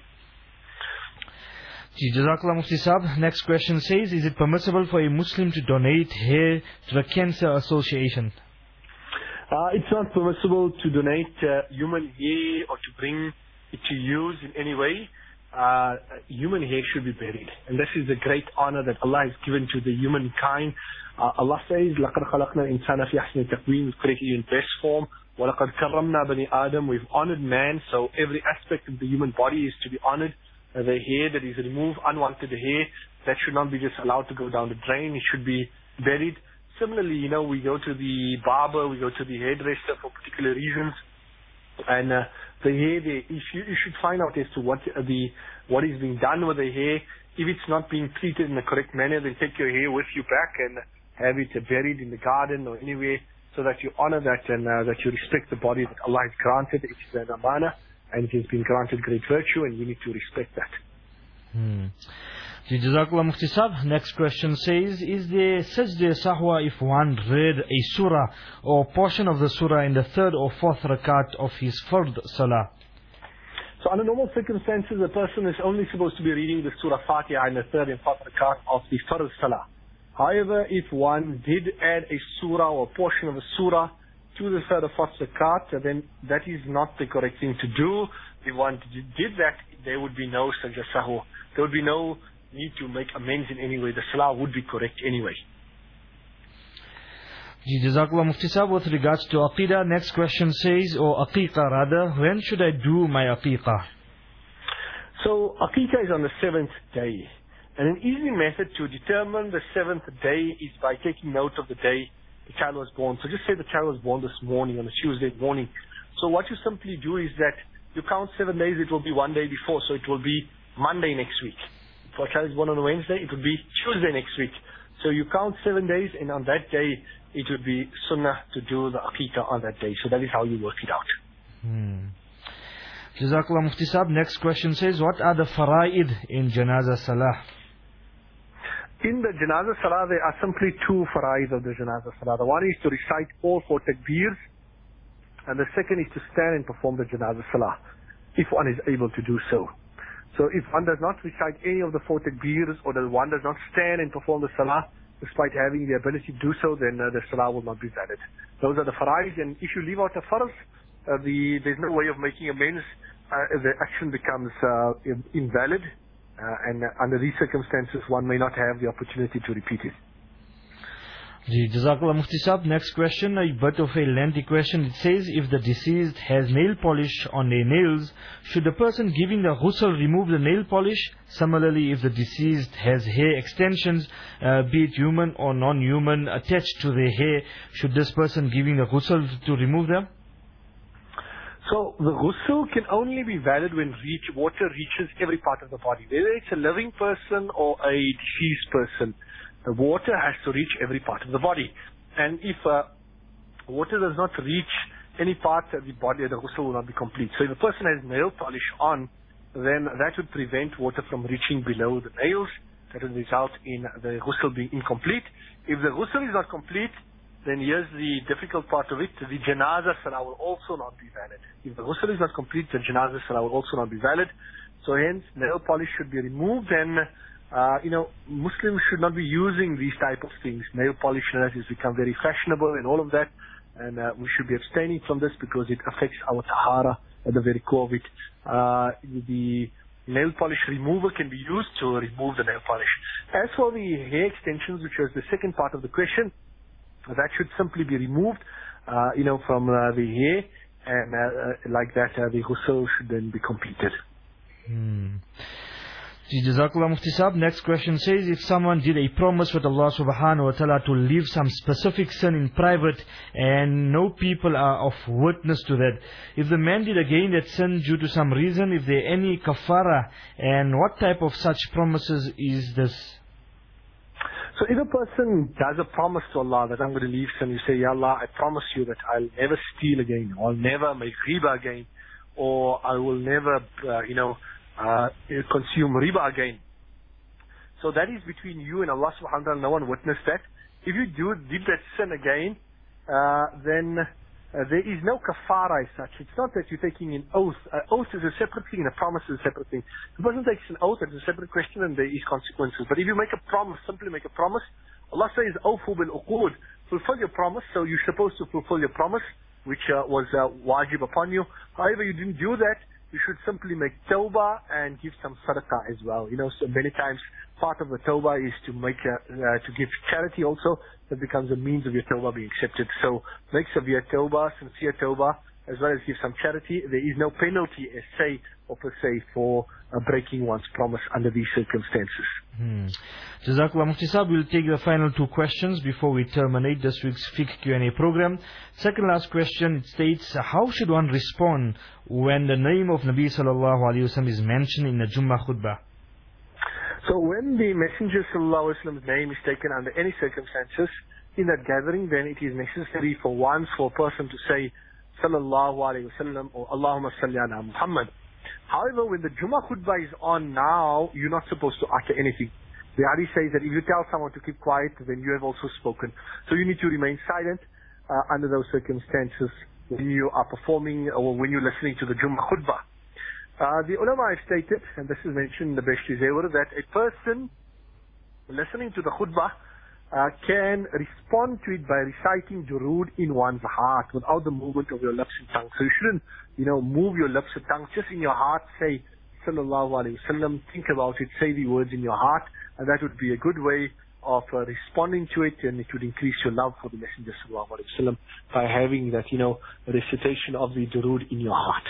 Jazakallah Mufti Sahib. Next question says, is it permissible for a Muslim to donate hair to the Cancer Association? It's not permissible to donate human hair or to bring it to use in any way. Human hair should be buried. And this is the great honor that Allah has given to the humankind. Allah says, لَقَدْ خَلَقْنَا الْإِنسَانَ فِي أَحْسَنِ تَقْوِيمٍ. We've created you in best form. وَلَقَدْ كَرَّمْنَا بَنِي آدَمَ. We've honored man, so every aspect of the human body is to be honored. The hair that is removed, unwanted hair, that should not be just allowed to go down the drain. It should be buried. Similarly, we go to the barber, we go to the hairdresser for particular reasons. And the hair, you should find out as to what is being done with the hair. If it's not being treated in the correct manner, then take your hair with you back and have it buried in the garden or anywhere, so that you honor that and that you respect the body that Allah has granted. It is an amana and it has been granted great virtue, and you need to respect that. Jazakallah Mufti Sahib. Next question says, is there sajda sahwa if one read a surah or portion of the surah in the third or fourth rakat of his fard salah? So under normal circumstances, a person is only supposed to be reading the surah Fatiha in the third and fourth rakat of the fard salah. However, if one did add a surah or a portion of a surah to the third or fourth rakat, then that is not the correct thing to do. If one did that, there would be no sajda sahwa. There would be no need to make amends in any way. The salah would be correct anyway. Jazakallah Mufti Sahib. With regards to Aqidah, next question says, or Aqiqah rather, when should I do my Aqiqah? So Aqiqah is on the 7th day. And an easy method to determine the 7th day is by taking note of the day the child was born. So just say the child was born this morning, on a Tuesday morning. So what you simply do is that you count 7 days, it will be one day before, so it will be Monday next week. for a child is born on a Wednesday, it would be Tuesday next week. So you count 7 days, and on that day, it would be sunnah to do the aqiqah on that day. So that is how you work it out. Jazakallah Mufti Sahib. Next question says, what are the fara'id in Janazah Salah? In the Janazah Salah, there are simply two fara'id of the Janazah Salah. The one is to recite all 4 takbeers, and the second is to stand and perform the Janazah Salah, if one is able to do so. So if one does not recite any of the 4 takbeers, or the one does not stand and perform the Salah, despite having the ability to do so, then the Salah will not be valid. Those are the fara'id, and if you leave out the farz, there's no way of making amends. The action becomes invalid, and under these circumstances, one may not have the opportunity to repeat it. Jazakallah Mufti Sahib. Next question, a bit of a lengthy question. It says, if the deceased has nail polish on their nails, should the person giving the ghusl remove the nail polish? Similarly, if the deceased has hair extensions, be it human or non-human, attached to their hair, should this person giving the ghusl to remove them? So the ghusl can only be valid when water reaches every part of the body. Whether it's a living person or a deceased person, the water has to reach every part of the body. And if water does not reach any part of the body, the ghusl will not be complete. So if a person has nail polish on, then that would prevent water from reaching below the nails. That would result in the ghusl being incomplete. If the ghusl is not complete, then here's the difficult part of it. The Janazah Salah will also not be valid. If the ghusl is not complete, the Janazah Salah will also not be valid. So hence, nail polish should be removed, and Muslims should not be using these type of things. Nail polish has become very fashionable and all of that, and we should be abstaining from this because it affects our tahara at the very core of it. The nail polish remover can be used to remove the nail polish. As for the hair extensions, which was the second part of the question, that should simply be removed, from the hair, and like that, the ghusl should then be completed. Jazakallah Mufti Sahib. Next question says, if someone did a promise with Allah subhanahu wa ta'ala to leave some specific sin in private and no people are of witness to that, if the man did again that sin due to some reason, is there any kafara, and what type of such promises is this? So if a person does a promise to Allah that I'm going to leave sin, you say, Ya Allah, I promise you that I'll never steal again, or I'll never make riba again, or I will never, consume riba again. So that is between you and Allah subhanahu wa ta'ala. No one witnessed that. If you did that sin again, then there is no kafara as such. It's not that you're taking an oath. An oath is a separate thing and a promise is a separate thing. The person takes an oath, that's a separate question, and there is consequences. But if you make a promise, simply make a promise, Allah says, awfu bil uqud, fulfill your promise. So you're supposed to fulfill your promise, which was wajib upon you. However, you didn't do that, you should simply make tawbah and give some sadaqah as well. So many times part of the tawbah is to to give charity also. That becomes a means of your tawbah being accepted. So make severe tawbah, sincere tawbah, as well as give some charity. There is no penalty per se for breaking one's promise under these circumstances. Jazakallah Mufti Sahib. We'll take the final 2 questions before we terminate this week's Fiqh Q&A program. Second last question, it states, how should one respond when the name of Nabi sallallahu alaihi wasallam is mentioned in the Jummah khutbah? So when the Messenger sallallahu alaihi wasallam's name is taken under any circumstances in that gathering, then it is necessary for a person to say sallallahu alaihi wasallam or Allahumma salli ala Muhammad. However, when the Jummah khutbah is on now, you're not supposed to utter anything. The hadith says that if you tell someone to keep quiet, then you have also spoken. So you need to remain silent under those circumstances when you are performing or when you're listening to the Jummah khutbah. The ulama have stated, and this is mentioned in the Beshti Zewar, that a person listening to the khutbah can respond to it by reciting durood in one's heart without the movement of your lips and tongue. So you shouldn't, move your lips and tongue. Just in your heart, say, sallallahu alayhi wasallam, think about it, say the words in your heart, and that would be a good way of responding to it, and it would increase your love for the Messenger sallallahu alayhi wasallam by having that, recitation of the durood in your heart.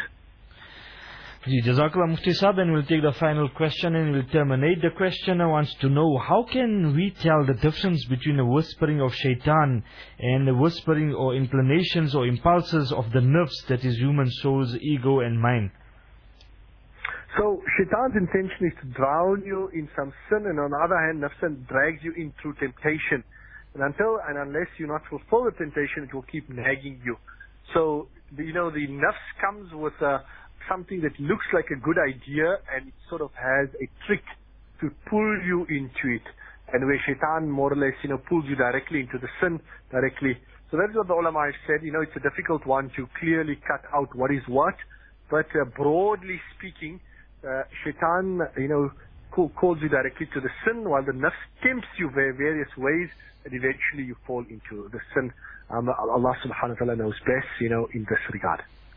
Jazakallah Mufti Sahib, and we'll take the final question and we'll terminate. The questioner wants to know, how can we tell the difference between the whispering of shaitan and the whispering or inclinations or impulses of the nafs, that is human soul's ego and mind? So shaitan's intention is to drown you in some sin, and on the other hand, nafsan drags you in through temptation. And unless you not fulfill the temptation, it will keep nagging you. So, the nafs comes with something that looks like a good idea, and it sort of has a trick to pull you into it. And where shaitan more or less, pulls you directly into the sin directly. So that's what the ulama have said. It's a difficult one to clearly cut out what is what. But broadly speaking, shaitan, calls you directly to the sin, while the nafs tempts you various ways, and eventually you fall into the sin. Allah subhanahu wa ta'ala knows best, in this regard.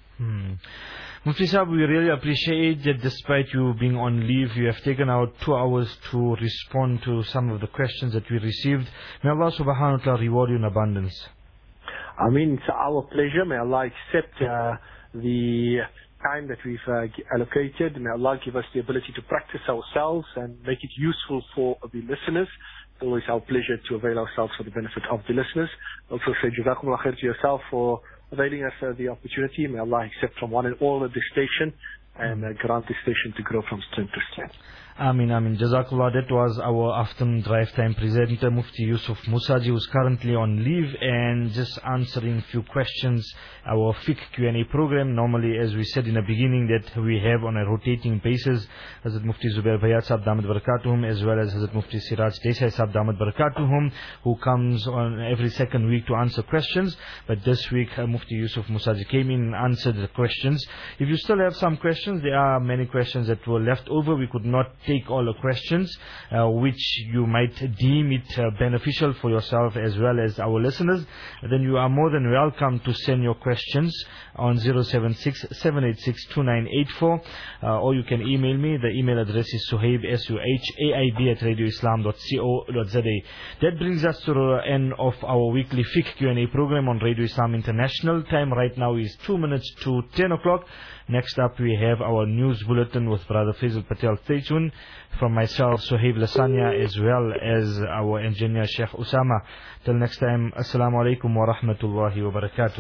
Mufti Sahib, we really appreciate that despite you being on leave, you have taken out 2 hours to respond to some of the questions that we received. May Allah subhanahu wa ta'ala reward you in abundance. It's our pleasure. May Allah accept the time that we've allocated. May Allah give us the ability to practice ourselves and make it useful for the listeners. It's always our pleasure to avail ourselves for the benefit of the listeners. Also say Jazakumullah khair to yourself for availing us the opportunity. May Allah accept from one and all of this station and grant this station to grow from strength to strength. Ameen. Jazakallah. That was our afternoon drive time presenter, Mufti Yusuf Musaji, who's currently on leave and just answering a few questions. Our fiqh Q&A program, normally, as we said in the beginning, that we have on a rotating basis, Hazrat Mufti Zubair Bhayat Sahab Damat Barakatuhum, as well as Hazrat Mufti Siraj Desai Sahab Damat Barakatuhum, who comes on every second week to answer questions. But this week, Mufti Yusuf Musaji came in and answered the questions. If you still have some questions, there are many questions that were left over. We could not take all the questions, which you might deem it beneficial for yourself as well as our listeners. Then you are more than welcome to send your questions on 076-786-2984, or you can email me. The email address is Suhaib, SUHAIB @radioislam.co.za. That brings us to the end of our weekly fiqh Q&A program on Radio Islam International. Time right now is 2 minutes to 10 o'clock. Next up we have our news bulletin with Brother Faisal Patel. Stay tuned. From myself, Suhaib Lasanya, as well as our engineer Sheikh Usama. Till next time, Assalamu alaikum wa rahmatullahi wa barakatuh.